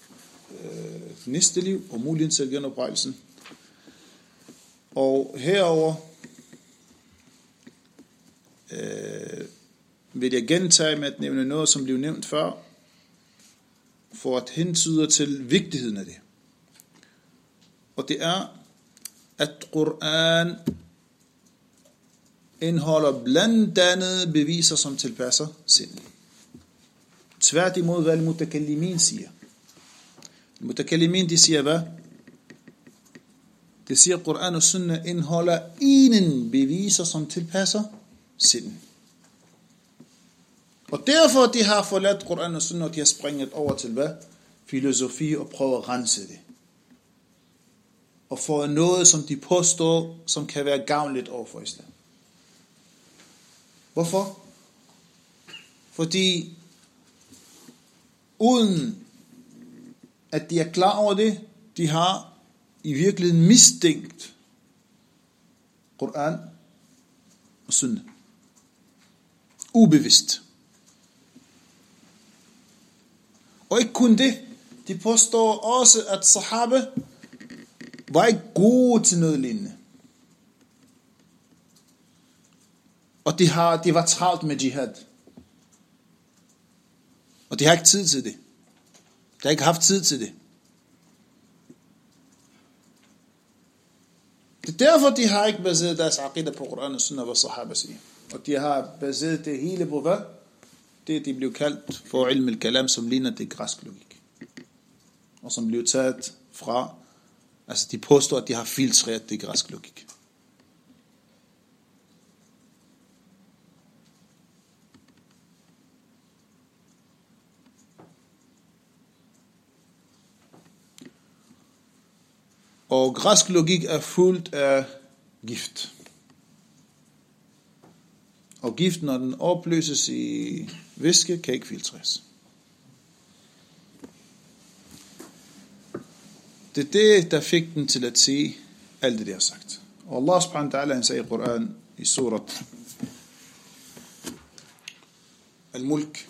Speaker 1: næste liv og muligheden til genoprejselsen. Og herover vil jeg gentage med at nævne noget, som blev nævnt før, for at hentyde til vigtigheden af det. Og det er, at Koran indeholder blandt andet beviser, som tilpasser sinden. Tværtimod, hvad al-mutakallimin siger. Al-mutakallimin, de siger hvad? Det siger, at Koran og Sunna indeholder ingen beviser, som tilpasser sinden. Og derfor de har forladt Koran og Sunna, og de har springet over til hvad? Filosofi, og prøver at rense det. Og få noget, som de påstår, som kan være gavnligt over for islam. Hvorfor? Fordi uden at de er klar over det, de har i virkeligheden mistænkt Koran og Sunna. Ubevidst. Og ikke kun det, de påstår også, at sahaba var ikke gode til noget lignende. Og de var travlt med jihad. Og de har ikke tid til det. De har ikke haft tid til det. Det er derfor, de har ikke baseret deres aqidah på Koran og Sunna, hvad sahaba siger. Og de har baseret det hele på hvad? Det, de blev kaldt for ilm al-kalam, som ligner det græsk logik. Og som blev taget fra Altså de påstår, at de har filtreret det græsk logik. Og græsk logik er fuldt af gift. Og gift, når den opløses i væske, kan ikke filtreres. Det er det, der fik den til at sige alt det, de har sagt. Og Allah subhanahu wa ta'ala, han siger i Koran, i surat Al-Mulk.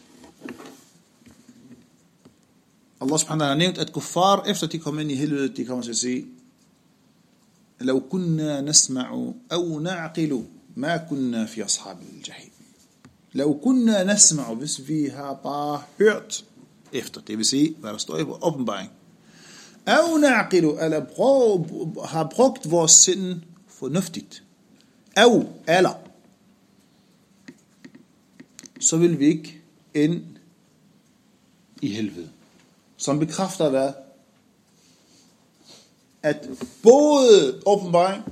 Speaker 1: Allah subhanahu wa ta'ala har nævnt, at kuffar, efter de kommer ind i helvede, de kommer til at sige, لو كنا نسمع أو نعقل ما كنا في أصحاب الجحيم. لو كنا نسمع, hvis vi har bare hørt efter, det vil sige, hvad der står i åbenbaring. أو نعقل, eller har brugt vores sind fornuftigt. Eller, så vil vi ikke ind i helvede. Som bekræfter hvad? At både åbenbaring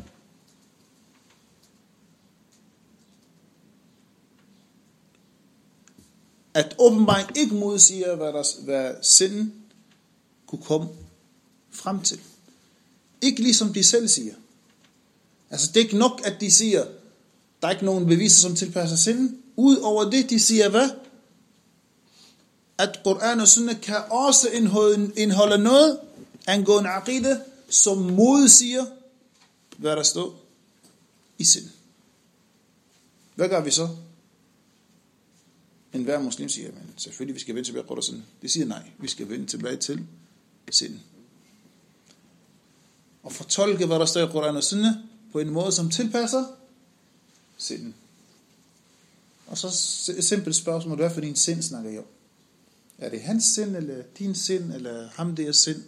Speaker 1: ikke modsiger, hvad sinden kunne komme frem til. Ikke ligesom de selv siger. Altså det er ikke nok, at de siger, der er ikke nogen beviser, som tilpasser sinden. Udover det, de siger hvad? At Koran og Sunna kan også indeholde noget angående aqida, som modsiger, hvad der står i sind. Hvad gør vi så? En hver muslim siger, men selvfølgelig vi skal vende tilbage til Koran og Sunna. Det siger nej, vi skal vende tilbage til sind. Og fortolke, hvad der står i Koran og Sunna, på en måde, som tilpasser sinden. Og så et simpelt spørgsmål, hvad for din sind snakker jeg om? Er det hans sind, eller din sind, eller ham deres sind?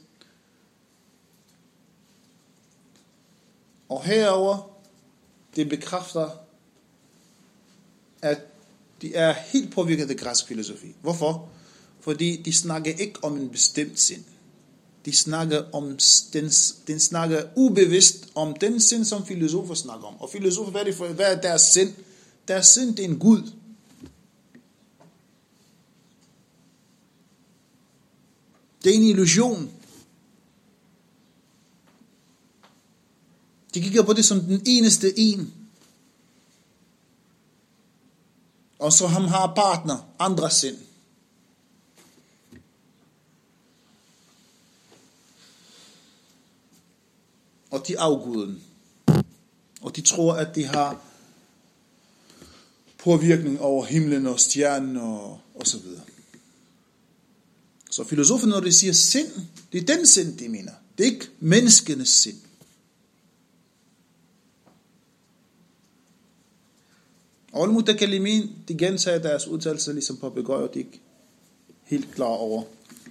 Speaker 1: Og herover det bekræfter, at de er helt påvirket af det græske filosofi. Hvorfor? Fordi de snakker ikke om en bestemt sind. De snakker om den snakker ubevidst om den sind, som filosofer snakker om. Og filosofer, hvad er deres sind? Deres sind, det er en Gud. Det er en illusion. De kigger på det som den eneste en. Og så ham har partner, andre sind. Og de afguden. Og de tror, at de har påvirkning over himlen og stjernen og så videre. Så filosoferne, når de siger sind, det er den sind, de mener. Det er ikke menneskenes sind. Og al-mutakallimin, de gentager deres udtalelser ligesom papegøjer, de er ikke helt klar over,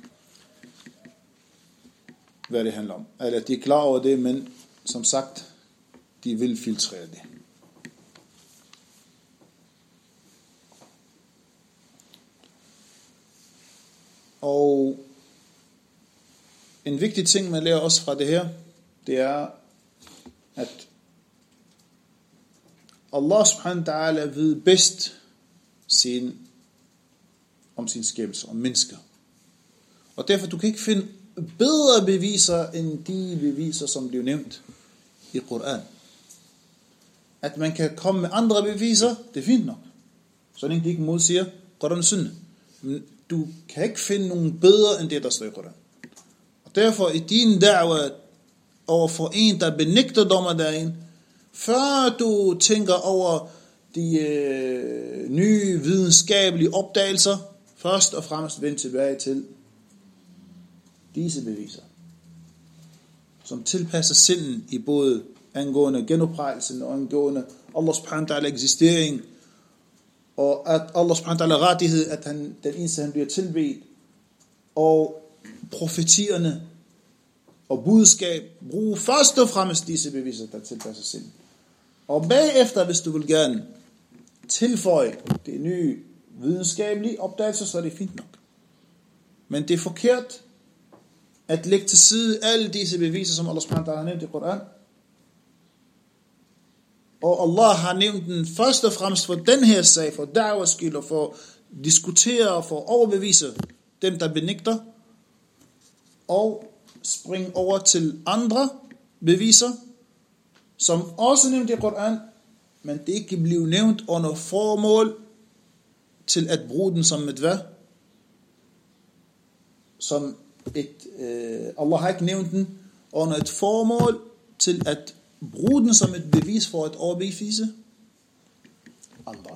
Speaker 1: hvad det handler om. Eller de er klar over det, men som sagt, de vil filtrere det. Og en vigtig ting, man lærer også fra det her, det er, at Allah subhanahu wa ta'ala ved bedst om sin skabelse, om mennesker. Og derfor, du kan ikke finde bedre beviser, end de beviser, som blev nævnt i Koran. At man kan komme med andre beviser, det er fint nok. Så længe de ikke modsiger Koran og Sunna. Men du kan ikke finde nogen bedre, end det, der står i Koran. Og derfor, i din da'wa overfor en, der benægter dommerdagen, før du tænker over de nye videnskabelige opdagelser, først og fremmest vend tilbage til disse beviser, som tilpasser sinden i både angående genoprejelsen og angående Allah subhanahu wa ta'ala eksistering, og at Allah subhanahu wa ta'ala rettighed, at den eneste han bliver tilbedt, og profetierne og budskab, brug først og fremmest disse beviser, der tilpasser sinden. Og bagefter, hvis du vil gerne tilføje det nye videnskabelige opdagelser, så er det fint nok. Men det er forkert at lægge til side alle disse beviser, som Allah subhanahu wa ta'ala har nævnt i Koran. Og Allah har nævnt den først og fremmest for den her sag, for da'was skyld, og for at diskutere og for at overbevise dem, der benægter, og springe over til andre beviser, som også nævnt i Koran, men det ikke bliver nævnt under formål til at bruge den som et hvad? Som et, Allah har ikke nævnt den under et formål til at bruge den som et bevis for at overbevise andre.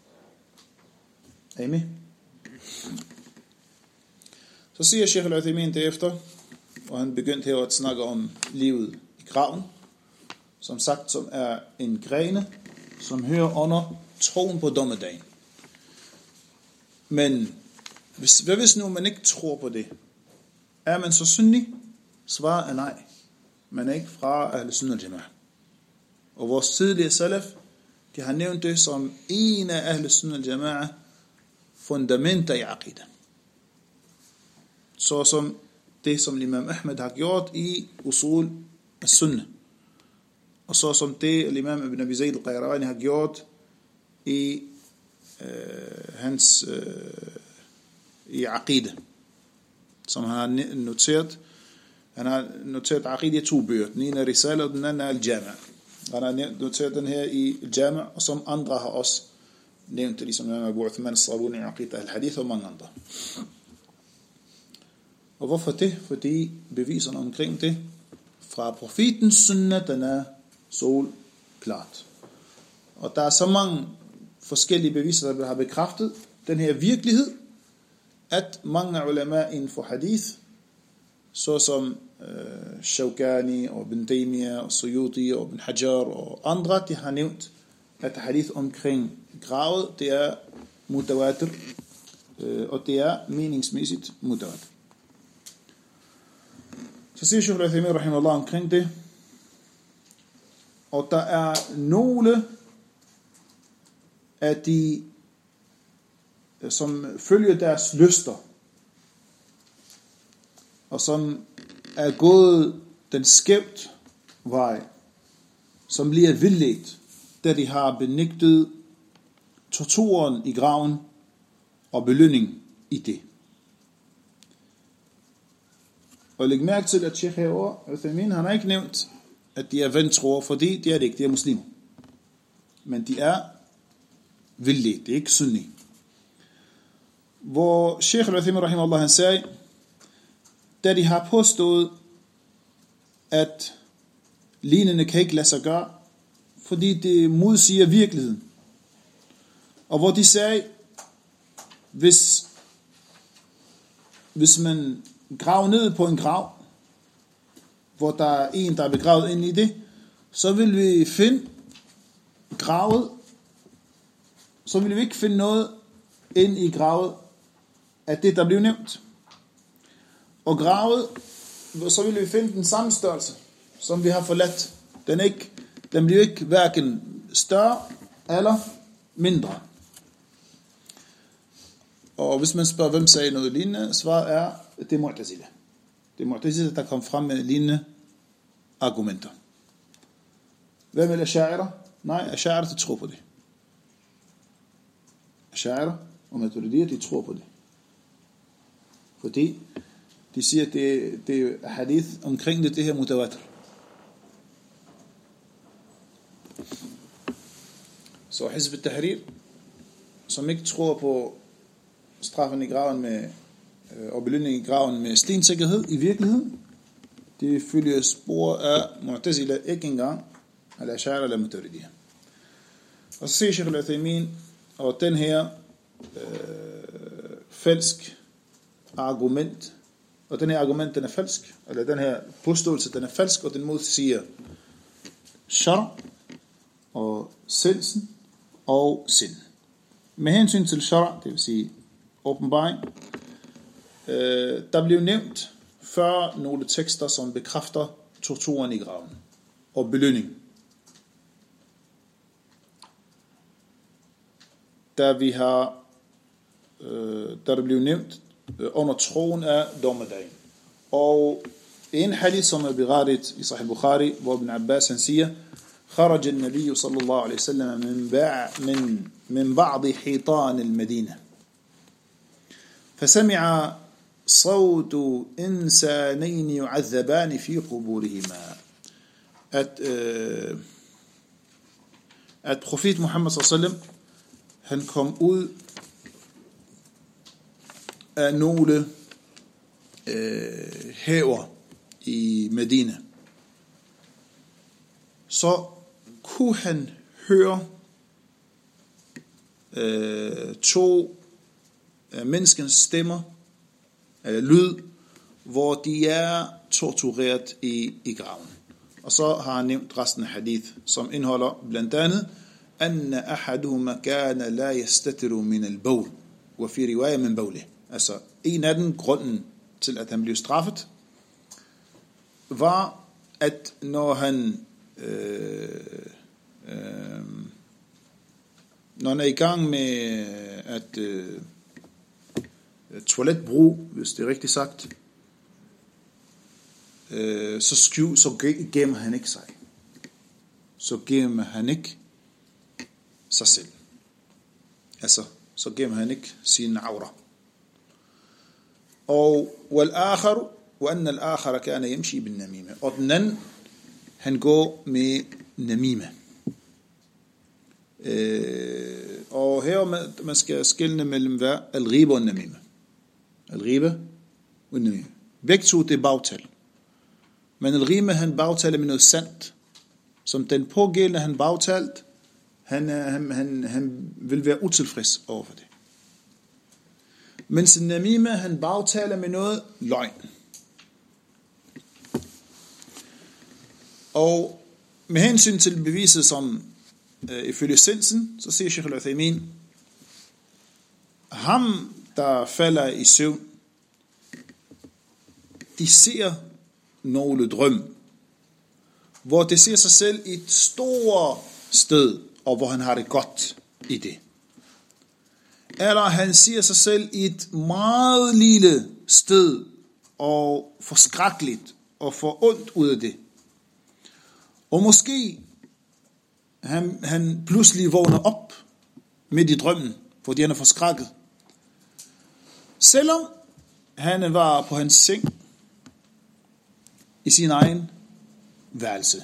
Speaker 1: Amen. Så siger Sheikh al-Uthaymin derefter, og han begyndte her at snakke om livet i graven, som sagt, som er en grene, som hører under troen på dommedagen. Men hvad hvis nu man ikke tror på det? Er man så syndig? Svaret er nej. Man er ikke fra Ahl-Sunnah al-Jama'ah. Og vores tidlige salaf, de har nævnt det som en af Ahl-Sunnah al-Jama'ah fundamenter i aqida. Så som det, som Imam Ahmed har gjort i usul al-Sunnah. Og så som det, Imam Ibn Abi Zayd al-Qayrawani har gjort i hans i aqida, som han har noteret. Han har noteret aqida i 2 bøger. Den ene er Risala, og den anden er Al-Jami'. Han har noteret den her i Al-Jami', og som andre har også nævnt det, ligesom Abu Uthman al-Sabuni i Aqida al-Hadith og mange andre. Og hvorfor det? Fordi beviserne omkring det fra profetens sunnah, den er solklart. Og der er så mange forskellige beviser, der har bekræftet den her virkelighed, at mange ulema inden for hadith, såsom Shawkani og Ibn Taymiyyah og Suyuti og Ibn Hajar og andre, de har nævnt, at hadith omkring gravet, det er mutawatir, og det er meningsmæssigt mutawatir. Så siger Shaykh al-Uthaymin rahimahullah omkring det, og der er nogle af de, som følger deres lyster, og som er gået den skævt vej, som bliver vildledt, da de har benægtet torturen i graven og belønning i det. Og læg mærke til, at Sheikh herovre, Uthaymin, han har ikke nævnt, at de er vantroer, fordi det er det ikke, de er muslimer. Men de er vildledt, det er ikke sunni. Hvor Sheikh al-Uthaymin rahimahullah, han sagde, da de har påstået, at lignende kan ikke lade sig gøre, fordi det modsiger virkeligheden. Og hvor de sagde, hvis man graver ned på en grav, hvor der er en, der er begravet ind i det, så vil vi finde gravet, så vil vi ikke finde noget ind i gravet af det, der blev nævnt. Og gravet, så vil vi finde den samme størrelse, som vi har forladt. Den bliver ikke hverken større eller mindre. Og hvis man spørger, hvem sagde noget lignende, svaret er, det er Mu'tazila. Det er Mu'tazila, der kom frem med lignende argumenter. Hvem er Ash'ari? Nej, Ash'ari, de tror på det. Ash'ari og Maturidiyya, de tror på det. Fordi de siger, at det er hadith omkring det her mutawatir. Så Hizb al-Tahrir, som ikke tror på straffen i graven med, og belønning i graven med stensikkerhed i virkeligheden, de følger spor af Mu'tazila ikke engang, eller Ash'ari eller Maturidiyya. Og så siger Sheikh al-Uthaymin, og den her falsk argument, og den her argument, den er falsk, eller den her påståelse, den er falsk, og den modsiger shar og sensen og sind. Med hensyn til shar, det vil sige åbenbaring, der blev nævnt før nogle tekster, som bekræfter torturen i graven og belønning. Der blev nævnt under troen af dommedagen. Og en hadith, som er berettet i Sahih Bukhari, hvor Ibn Abbas han siger, خرج النبي صلى الله عليه وسلم من بعض حيطان المدينة فسمع صوت إنسانين يعذبان في قبورهما. At profet Muhammad sallallahu alaihi wasallam han kom ud af nogle haver i Medina, så kunne han høre to menneskens stemmer, eller lyd, hvor de er tortureret i graven. Og så har han nævnt resten af hadith, som indeholder blandt andet, أن أحدهما كان لا يستتر من البول وفي رواية من بوله. Altså en af den grunden til at han blev straffet var at når han er i gang med at toiletbrug, hvis det er rigtigt sagt, så gemmer han ikke sig. Så gemmer han ikke sig selv. Altså, så gemmer han ikke sin aura. Og والآخر وأن الآخر كان يمشي بالنميمة. Og den anden, han går med namima. Og her man skal skelne mellem hvad? Al-ghiba og namima. Al-ghiba og namima. Begge to det er bagtal. Men al-ghiba han bagtaler med noget sandt, som den pågældende han bagtalt, han vil være utilfreds over for det. Mens namima han bagtaler med noget løgn. Og med hensyn til beviset, som ifølge Sinsen, så siger Sheikh al-Uthaymin, ham der falder i søvn, de ser nogle drøm, hvor det ser sig selv i et stort sted, og hvor han har det godt i det. Eller han ser sig selv i et meget lille sted, og forskrækkeligt, og får ondt ud af det. Og måske han pludselig vågner op midt i drømmen, fordi han er forskrækket. Selvom han var på hans seng i sin egen værelse.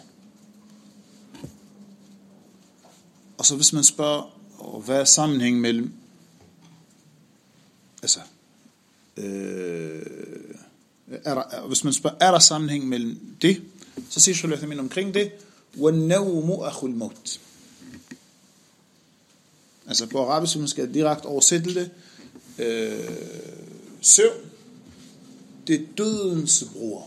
Speaker 1: Og så hvis man spørger, hvad er sammenhængen mellem, altså, hvis man spørger, er der sammenhæng mellem det, så siger Sheikh omkring det, وَالنَّوْمُ أَخُ الْمَوْتِ. Altså på arabisk, man skal direkte oversætte det, søvn, det er dødens bror.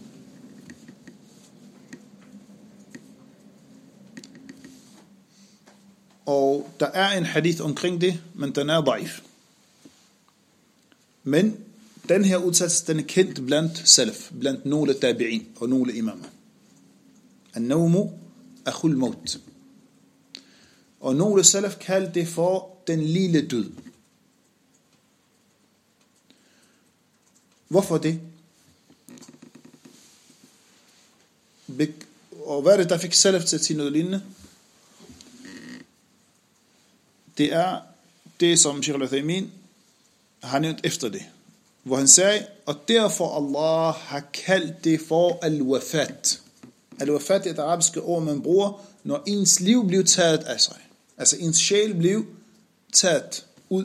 Speaker 1: Og der er en hadith omkring det, men den er daif. Men den her udtalelse, den er kendt blandt salaf, blandt nogle tabi'in og nogle imamer. An-nawmu akhul maut. Og nogle salaf kaldte det for den lille død. Hvorfor det? Og hvad er det, der fik salaf til at sige noget lignende? Det er det, som Sheikh al-Uthaymin har nævnt efter det, hvor han sagde, og derfor Allah har kaldt det for al-wafat. Al-wafat er et arabiske ord, man bruger, når ens liv blev taget af sig. Altså ens sjæl blev taget ud.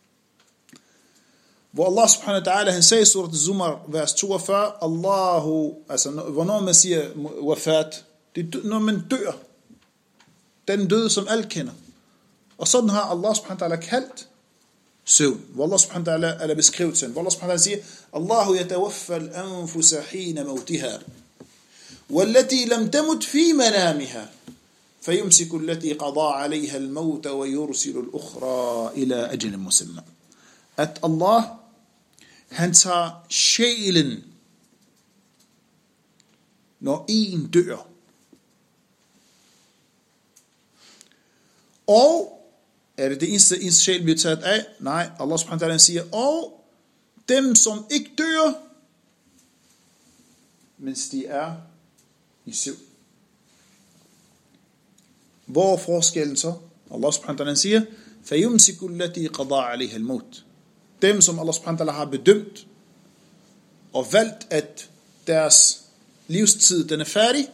Speaker 1: Hvor Allah subhanahu wa ta'ala, han sagde i surat Zumar, vers 42, Allahu, altså hvornår man siger wafat, det er når man dør. Den død, som alle kender. Og sådan har Allah subhanahu wa ta'ala kaldt søvn. Hvor Allah subhanahu wa ta'ala er beskrevet søvn. Hvor Allah subhanahu wa ta'ala siger, Allahu yatawaffa al-anfusa hina mawtiha. والتي لم تمت في منامها فيمسك التي قضى عليها الموت ويرسل الأخرى إلى أجل مسمى. At Allah, han tager sjælen, når en dør. Og er det eneste, ens sjæl bliver taget af? Nej, Allah subhanahu wa ta'ala siger, og dem som ikke dør, mens de er i søvn. Hvor er forskellen så? Allah subhanahu wa ta'ala siger, فَيُمْسِكُ الَّتِي قَضَى عَلَيْهَا الْمَوْتِ. Dem, som Allah subhanahu wa ta'ala har bedømt og valgt, at deres livstid den er færdig,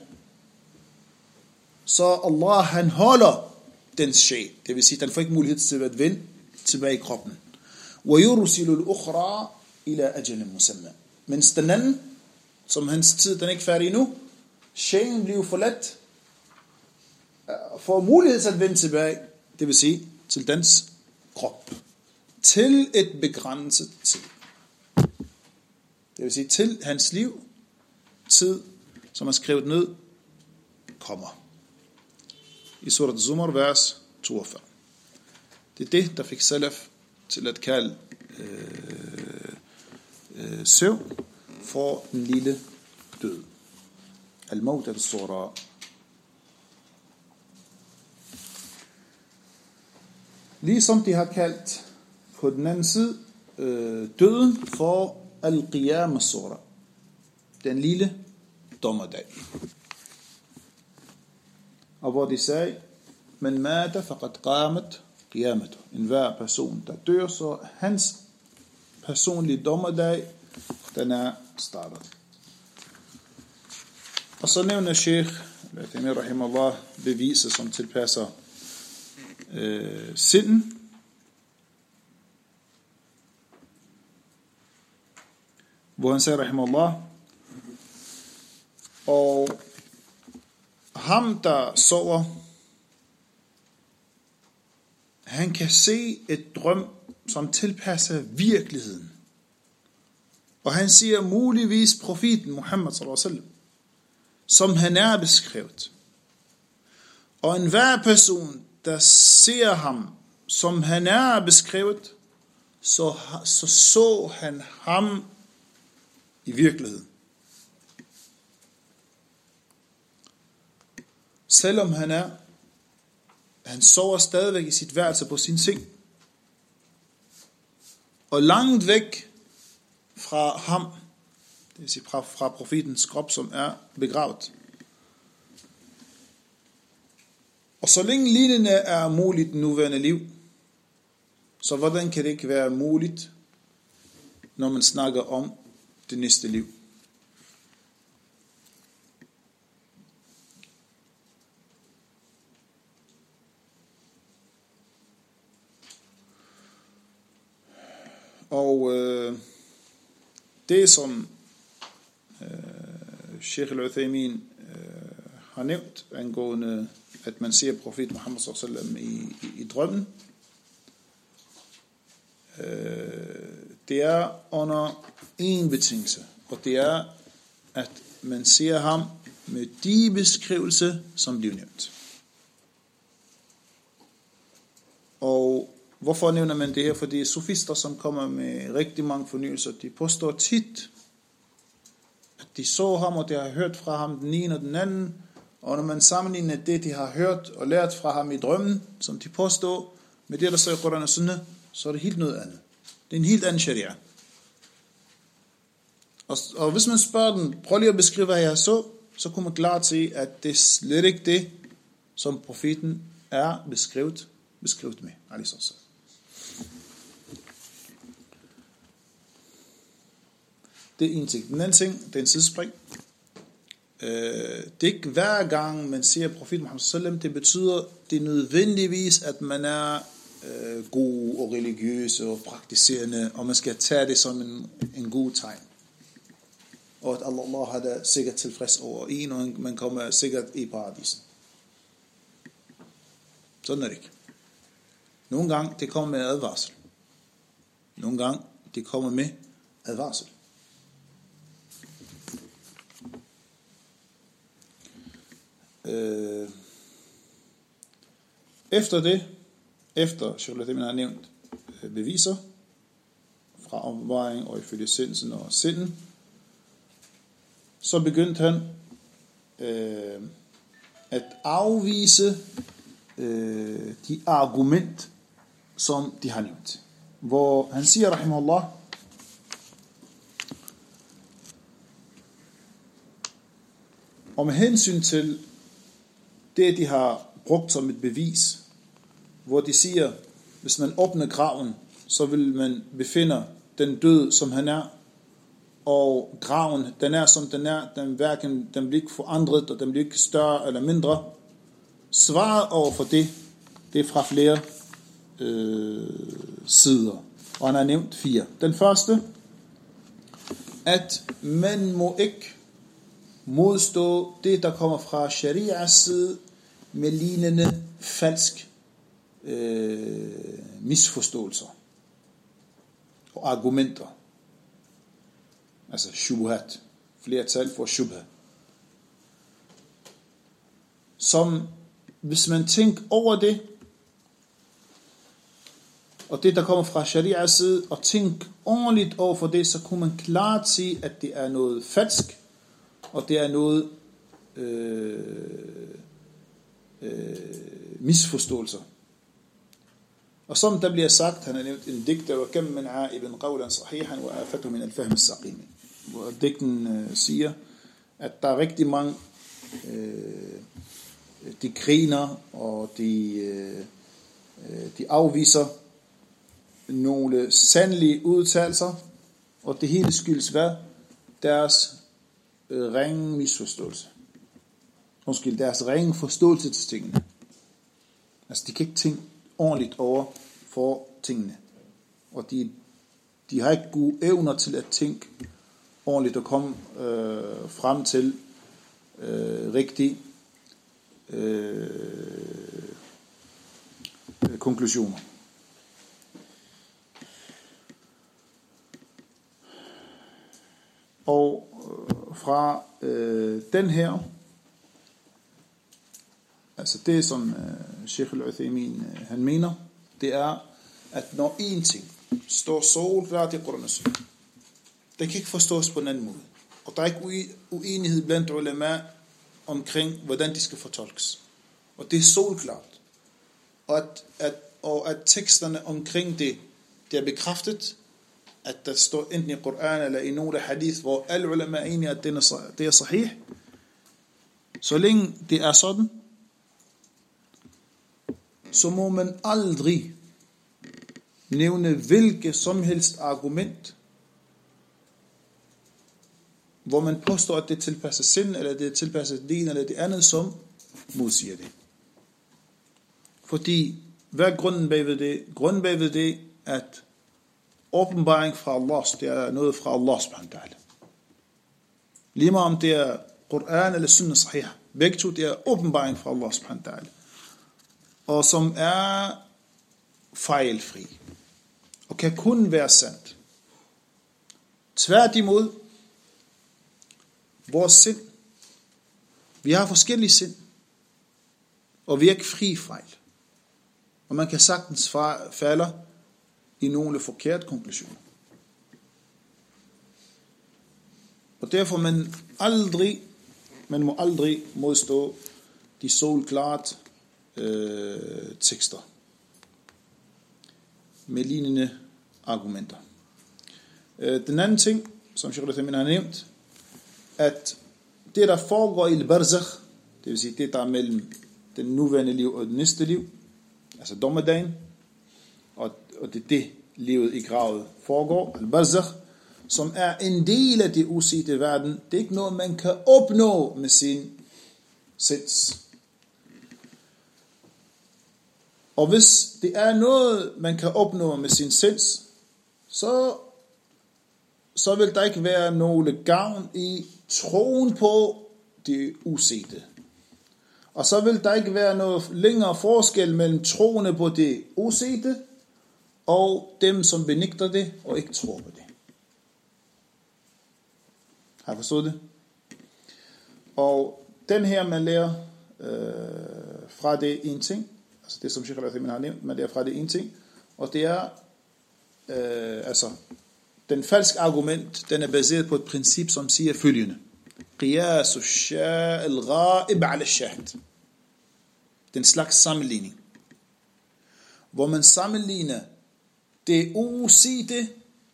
Speaker 1: så Allah han holder den sjæl. Det vil sige, den får ikke mulighed til at vende tilbage i kroppen. وَيُرْسِلُ الْأُخْرَى إِلَى أَجَلٍ مُسَمَّى. Mens den anden, som hans tid den er ikke færdig endnu, sjælen bliver forladt, får mulighed til at vende tilbage, det vil sige til dens krop, til et begrænset tid. Det vil sige til hans liv, tid, som er skrevet ned, kommer. I surat Zumar, vers 42. Det er det, der fik Salaf til at kalde søvn for den lille død. Al-Maut al-Sura. Ligesom de har kaldt på den anden side døden for al-Qiyam al-Sura. Den lille dommerdag. Og hvor de sagde, men mata faqad qamat qiyamatu. En hver person, der dør, så hans personlige dommerdag, den er startet. Og så nævner Sheikh Al-Uthaymin rahimahullah beviser, som tilpasser sinden. Hvor han siger rahimahullah, og ham der sover, han kan se et drøm, som tilpasser virkeligheden. Og han siger muligvis profeten Muhammad sallallahu alaihi wasallam, som han er beskrevet. Og enhver person, der ser ham, som han er beskrevet, så han ham i virkeligheden. Selvom han sover stadigvæk i sit værelse på sin seng. Og langt væk fra ham, det vil sige fra profetens krop, som er begravet. Og så længe lignende er muligt i nuværende liv, så hvordan kan det ikke være muligt, når man snakker om det næste liv? Og det som Sheikh Al-Uthaymin har nævnt angående, at man ser profet Muhammad sallallahu alaihi wasallam i drømmen, det er under en betingelse, og det er, at man ser ham med de beskrivelser, som bliver nævnt. Og hvorfor nævner man det her? Fordi sofister, som kommer med rigtig mange fornyelser, de påstår tit, at de så ham, og de har hørt fra ham den ene og den anden, og når man sammenligner det, de har hørt og lært fra ham i drømmen, som de påstår, med det, der står i Koran og Sunnah, så er det helt noget andet. Det er en helt anden sharia. Og hvis man spørger den, prøv lige at beskrive, hvad jeg så kunne man klart se, at det er slet ikke det, som profeten er beskrevet med. Det er en ting. Den anden ting, det er en sidespring. Det er ikke hver gang, man siger profeten Muhammad sallam, det betyder det nødvendigvis, at man er god og religiøs og praktiserende, og man skal tage det som en god tegn. Og at Allah har det sikkert tilfreds over en, og man kommer sikkert i paradisen. Sådan er det ikke. Nogle gange det kommer med advarsel. Nogle gange det kommer med advarsel. Efter Sheikh Al-Uthaymin har nævnt beviser fra omvejning og ifølge sindelsen og sinden, så begyndte han at afvise de argument, som de har nævnt. Hvor han siger, rahimahullah, Og med hensyn til det, de har brugt som et bevis, hvor de siger, hvis man åbner graven, så vil man befinde den død, som han er, og graven, den er som den er, den bliver ikke forandret, og den bliver ikke større eller mindre. Svaret over for det er fra flere sider, og han har nævnt 4. Den første, at man må ikke modstå det, der kommer fra sharias side, med lignende falsk misforståelser og argumenter. Altså shubuhat, flertal for shubha. Som, hvis man tænker over det, og det, der kommer fra sharias side, og tænk ordentligt over for det, så kunne man klart sige, at det er noget falsk, og det er noget misforståelser. Og som der bliver sagt, han har nævnt en digter, og kam min aibin qawlan sahihan wa afatu min al-fahm as-saqim. Hvor digten siger, at der er rigtig mange, de griner, og de afviser nogle sandelige udtalelser, og det hele skyldes hvad? Deres ringe misforståelse. Måske deres ringe forståelse til tingene. Altså de kan ikke tænke ordentligt over for tingene. Og de har ikke gode evner til at tænke ordentligt og komme frem til rigtige konklusioner. Og fra den her, altså det som Sheikh al-Uthaymin han mener, det er, at når en ting står solklart i Koran og Sunna, det kan ikke forstås på en anden måde. Og der er ikke uenighed blandt ulema omkring, hvordan de skal fortolkes. Og det er solklart. Og at teksterne omkring det er bekræftet, at der står enten i Koran eller i nogle hadith, hvor alle ulema er enige, at det er sahih. Så længe det er sådan, så må man aldrig nævne hvilket som helst argument, hvor man påstår, at det tilpasser sind, eller det tilpasser det ene eller det andet, som modsiger det. Fordi, hvad er grunden bagved det? Grunden bagved det, at åbenbaring fra Allah, det er noget fra Allah subhanahu wa ta'ala. Lige meget om det er Koran eller Sunna sahih, begge to, det er åbenbaring fra Allah subhanahu wa ta'ala. Og som er fejlfri, og kan kun være sandt. Tværtimod, vores sind, vi har forskellige sind, og vi er ikke fri fejl. Og man kan sagtens falde i nogle forkerte konklusioner. Og derfor man må aldrig modstå de solklart tekster med lignende argumenter. Den anden ting, som Sheikh al-Uthaymin har nævnt, at det, der foregår i al-barzakh, det vil sige det, der er mellem den nuværende liv og det næste liv, altså dommedagen, og det livet i gravet foregår, al-barzakh, som er en del af det usete verden, det er ikke noget, man kan opnå med sin sinds. Og hvis det er noget, man kan opnå med sin sinds, så vil der ikke være nogen gavn i troen på det usete. Og så vil der ikke være noget længere forskel mellem troende på det usete og dem, som benægter det og ikke tror på det. Har I forstået det? Og den her, man lærer fra det en ting, altså det som Sheikh al-Uthaymin har nævnt, man lærer fra det en ting, og det er altså den falske argument, den er baseret på et princip, som siger følgende: قياس الشاء الغائب على الشاهد. Den slags sammenligning, hvor man sammenligner det usete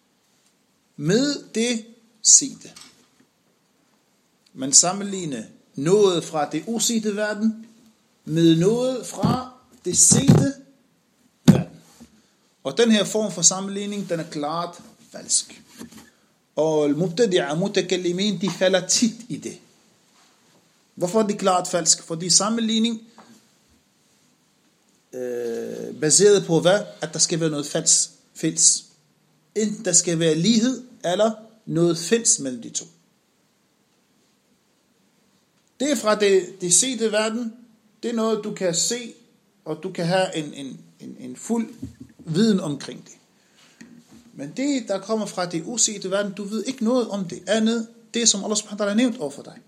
Speaker 1: med det sete. Man sammenligner noget fra det usete verden med noget fra det sete verden. Og den her form for sammenligning, den er klart falsk. Og al-mubtadi'a mutakallimin, de falder tit i det. Hvorfor er det klart falsk? Fordi sammenligning baseret på hvad? At der skal være noget fælles. Enten der skal være lighed, eller noget fælles mellem de to. Det er fra det sete verden. Det er noget, du kan se, og du kan have en fuld viden omkring det. Men det, der kommer fra det usete verden, du ved ikke noget om det andet. Det, som Allah subhanahu wa ta'ala har nævnt over for dig.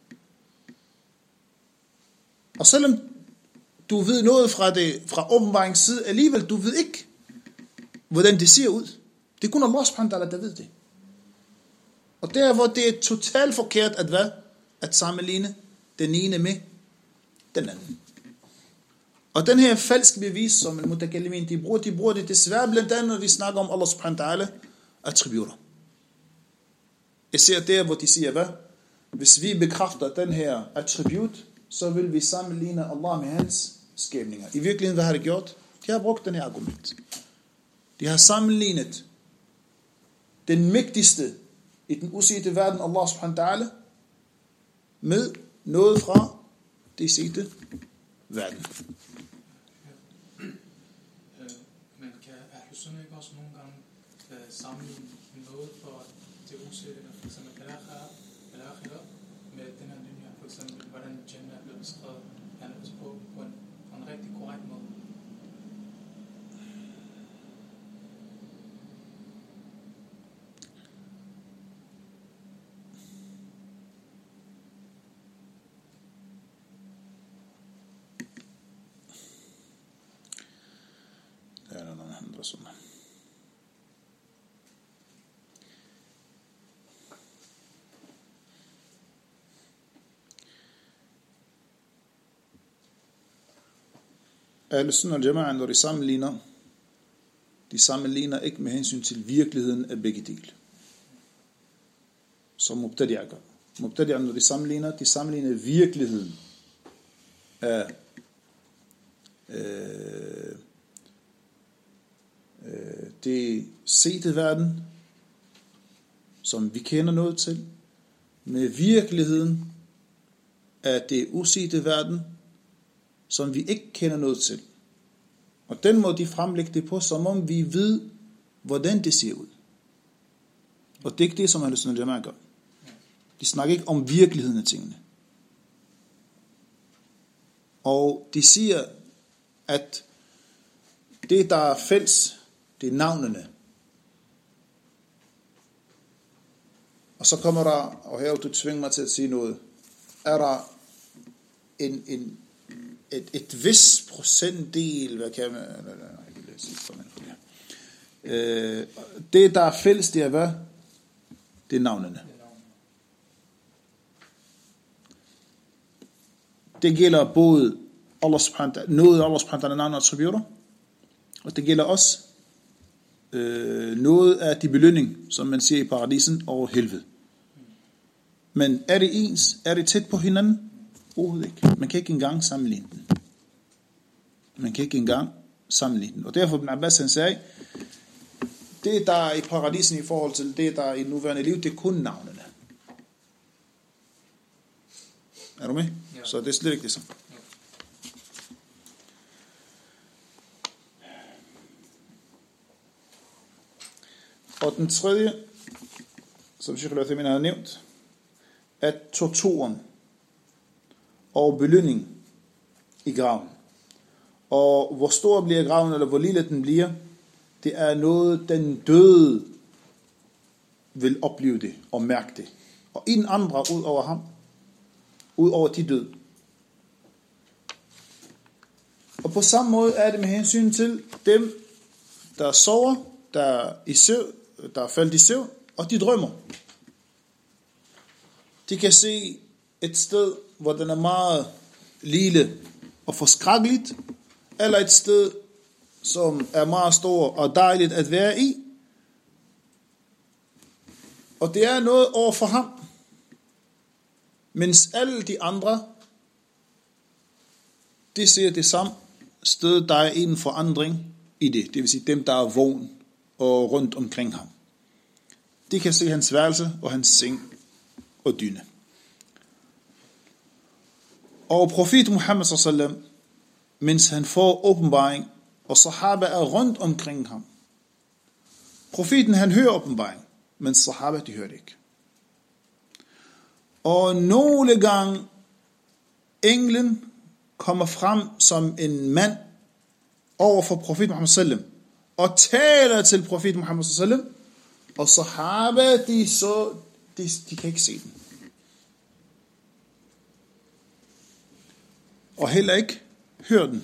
Speaker 1: Og selvom du ved noget fra åbenbaringens side, alligevel du ved ikke, hvordan det ser ud. Det er kun Allah subhanahu wa ta'ala, der ved det. Og der, hvor det er totalt forkert at sammenligne den ene med den anden. Og den her falske bevis, som al-mutakallimin, de bruger det desværre blandt andet, når de snakker om Allah subhanahu wa ta'ala attributter. Især der, hvor de siger, hvad? Hvis vi bekræfter den her attribut, så vil vi sammenligne Allah med hans skabninger. I virkeligheden, hvad har de gjort? De har brugt den her argument. De har sammenlignet den mægtigste i den usete verden, Allah subhanahu wa ta'ala, med noget fra det sete verden.
Speaker 2: Men kan Ahl-Sunnah ikke også nogle gange sammenligne noget fra det usete, for eksempel al-akhirah, med den her linje, for eksempel hvordan Jannah er blevet beskrevet på en rigtig korrekt måde?
Speaker 1: Ahl-Sunnah al-Jama'a, når de sammenligner ikke med hensyn til virkeligheden af begge dele. Som Mubtadi'a gør. Mubtadi'a, når de sammenligner virkeligheden af det sete verden, som vi kender noget til, med virkeligheden af det usete verden, som vi ikke kender noget til. Og den må de fremlægge det på, som om vi ved, hvordan det ser ud. Og det er ikke det, som Ahl-Sunnah al-Jama'a gør. De snakker ikke om virkeligheden af tingene. Og de siger, at det, der er fælles, det er navnene. Og så kommer der, og her du tvinger mig til at sige noget, er der et vis procentdel, hvad kan man, det, der er fælles, det er hvad? Det er navnene. Det gælder både Allah subhanahu wa ta'ala, noget af Allah subhanahu wa ta'ala navn og attributter, og det gælder også noget af de belønning, som man siger i paradisen og helvede. Men er det ens? Er det tæt på hinanden? Overhovedet ikke. Man kan ikke engang sammenligne den. Og derfor Ibn Abbas han sagde, det der er i paradisen i forhold til det der er i nuværende liv, det er kun navnene. Er du med? Ja. Så det er slet ikke det samme. Og den tredje, som Sheikh al-Uthaymin har nævnt, at torturen og belønning i graven. Og hvor stor bliver graven, eller hvor lille den bliver, det er noget, den døde vil opleve det og mærke det. Og ingen andre ud over ham, ud over de døde. Og på samme måde er det med hensyn til dem, der sover, der er faldet i søvn, og de drømmer. De kan se et sted, hvor den er meget lille og forskrækkeligt, eller et sted, som er meget stor og dejligt at være i. Og det er noget over for ham. Mens alle de andre, det ser det samme sted, der er en forandring i det. Det vil sige dem, der er vågen og rundt omkring ham. De kan se hans værelse og hans seng og dyne. Og profet Muhammad sallallahu, mens han får åbenbaring, og sahaba er rundt omkring ham. Profeten han hører åbenbaring, men sahaba de hører det ikke. Og nogle gange englen kommer frem som en mand over for profet Muhammad sallallahu og taler til profet Muhammad sallallahu, og sahaba de kan ikke se den. Og heller ikke høre den.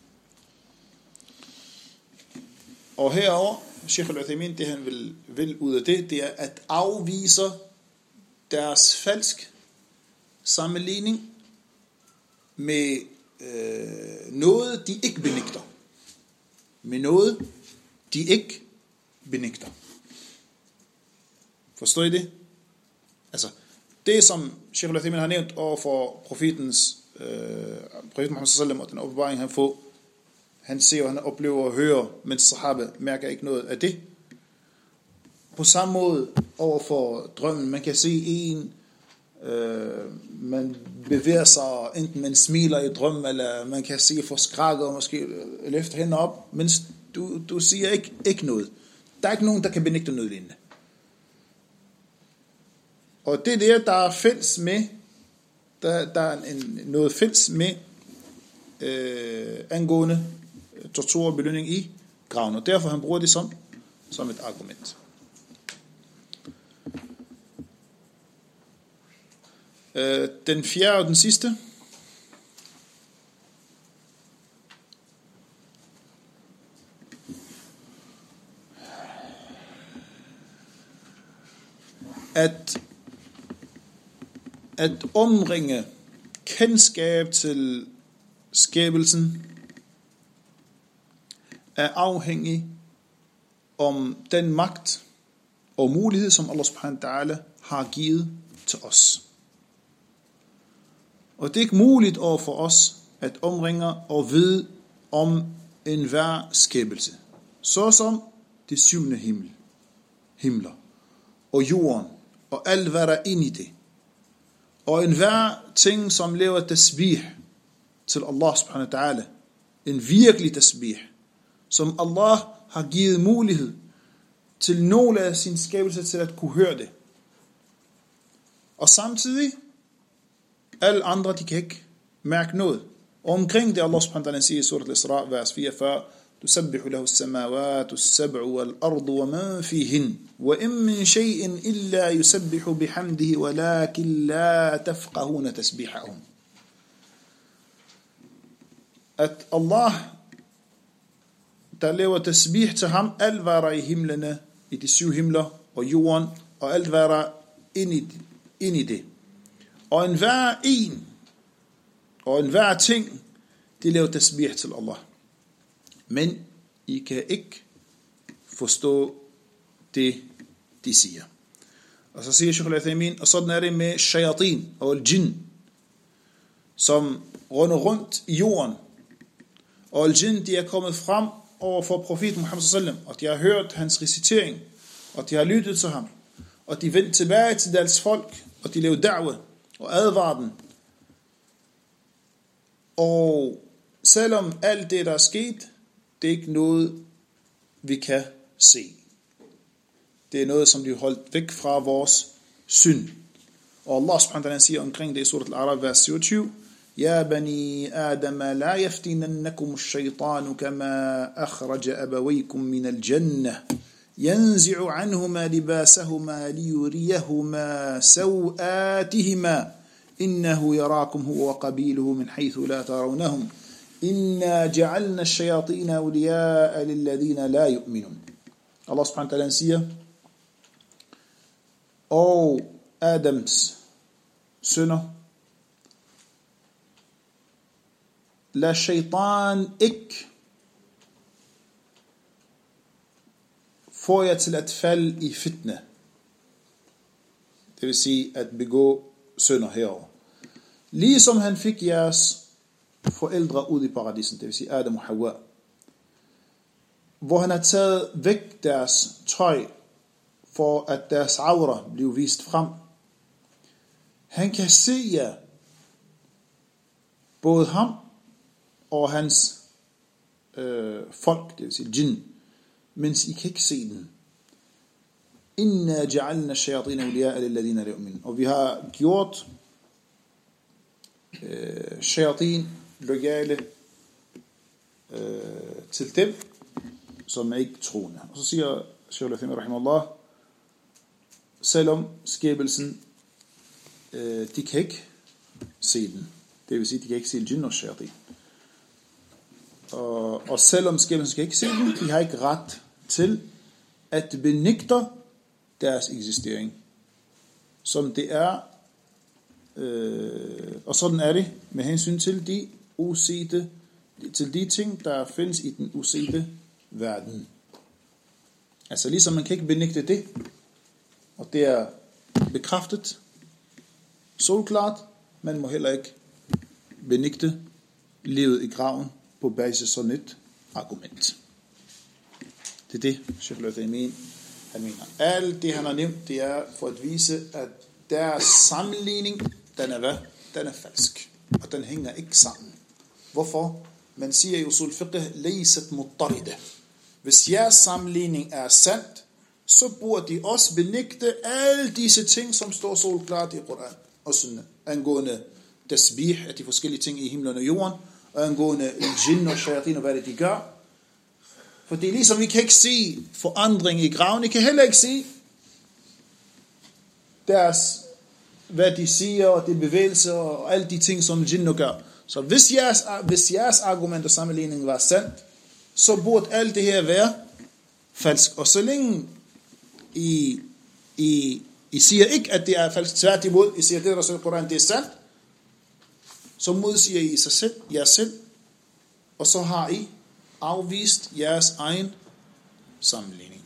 Speaker 1: Og herover Sheikh al-Uthaymin, det han vil ud af det er at afvise deres falsk sammenligning med noget, de ikke benægter. Med noget, de ikke benægter. Forstår I det? Altså, det som Sheikh al-Uthaymin har nævnt over for profetens profeten Muhammad sallallahu og den åbenbaring han får, han ser og han oplever og hører, mens sahaba mærker ikke noget af det. På samme måde over for drømmen, man kan se en, man bevæger sig, enten man smiler i drømmen, eller man kan se forskrækket og måske løfter hænder op, mens du siger ikke noget. Der er ikke nogen, der kan benægte noget lignende. Og det der er fælles med, der er noget fælles med angående tortur og belønning i graven, og derfor han bruger det som et argument. Den fjerde og den sidste. At omringe kendskab til skabelsen er afhængig om den magt og mulighed, som Allah subhanahu wa ta'ala har givet til os. Og det er ikke muligt over for os at omringe og vide om enhver skabelse, såsom de syvende himler og jorden og alt hvad der er inde i det. Og enhver ting, som lever tasbih til Allah subhanahu wa ta'ala, en virkelig tasbih, som Allah har givet mulighed til nogle af sine skabelser til at kunne høre det. Og samtidig, alle andre, de kan ikke mærke noget. Og omkring det, Allah subhanahu wa ta'ala siger i surat al-Isra, vers 44, تسبح له السماوات السبع والأرض ومن فيهن وإن من شيء إلا يسبح بحمده ولكن لا تفقهون تسبيحهم. At Allah, der laver tasbih til ham, alt hvad der i himlene, i de syv himler og jorden, og alt hvad der ind i det. Og enhver en, og enhver ting, de laver tasbih til Allah. Men I kan ikke forstå det, de siger. Og så siger Sheikh al-Uthaymin, og sådan er det med shayatin og al-jinn, som runder rundt i jorden. Og al-jinn, de er kommet frem over for profeten Muhammad sallallahu, og de har hørt hans recitering, og de har lyttet til ham, og de vendte tilbage til deres folk, og de lavede da'wah og advarede dem. Og selvom alt det, der er sket, det er ikke noget, vi kan se. Det er noget, som de holdt væk fra vores syn. Og Allah subhanahu wa ta'ala siger omkring det i surat al-A'raf, vers 27, يا بني آدم لا يفتننكم الشيطان كما أخرج أبويكم من الجنة ينزع عنهما لباسهما ليريهما سوآتهما إنه يراكم هو وقبيله من حيث لا ترونهم إنا جعلنا الشياطين أولياء للذين لا يؤمنون. Allah subhanahu wa ta'ala siger, og Adams sønner, lad shaitan ikke få jer til at falde i fitne. Det vil sige at begå synder herover. Ligesom han fik jeres forældre ud i paradisen, det vil sige Adam og Hawa, hvor han har taget væk deres tøj, for at deres aura bliver vist frem. Han kan se jer, både ham og hans folk, det vil sige jinn, mens I kan ikke se den. Inna ja'alna shayatin awliya'a lilladhina la yu'minun. Og vi har gjort shayatin loyale til dem, som er ikke troende. Og så siger Shaykh al-Uthaymin rahimahullah, selvom skabelsen, de kan ikke se den. Det vil sige, de kan ikke se jinn og shayatin. Og selvom skabelsen kan ikke se den, de har ikke ret til at benægte deres eksistering. Som det er, og sådan er det med hensyn til de usete, til de ting, der findes i den usete verden. Altså ligesom man kan ikke benægte det, og det er bekræftet solklart, man må heller ikke benægte livet i graven på basis af sådan et argument. Det er det, Shaykh al-Uthaymin han mener. Alt det han har nævnt, det er for at vise, at deres sammenligning, den er hvad? Den er falsk. Og den hænger ikke sammen. Hvorfor? Man siger i usul fiqh, leysat muttarida. Hvis jeres sammenligning er sandt, så burde de også benægte alle disse ting, som står solklart i Koran og Sunnah, angående tasbih, at de forskellige ting i himlen og jorden, og angående jinn og shayatin og hvad det de gør. For det er ligesom, vi kan ikke se forandring i graven, I kan heller ikke se deres, hvad de siger, og det bevægelser, og alle de ting, som jinn gør. Så hvis jeres argument og sammenligning var sandt, så burde alt det her være falsk. Og så længe I siger ikke, at det er falsk, tværtimod, I siger, at det der står i Koran, det er sandt, så modsiger I sig selv, jer selv, og så har I afvist jeres egen sammenligning.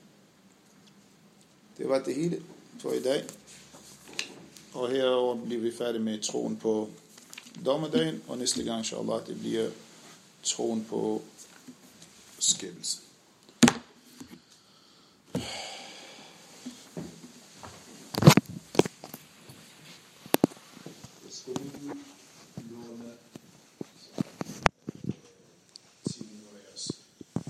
Speaker 1: Det var det hele for i dag. Og herover bliver vi færdige med troen på dommedagen, og næste gang, inshallah, det bliver troen på skabelsen.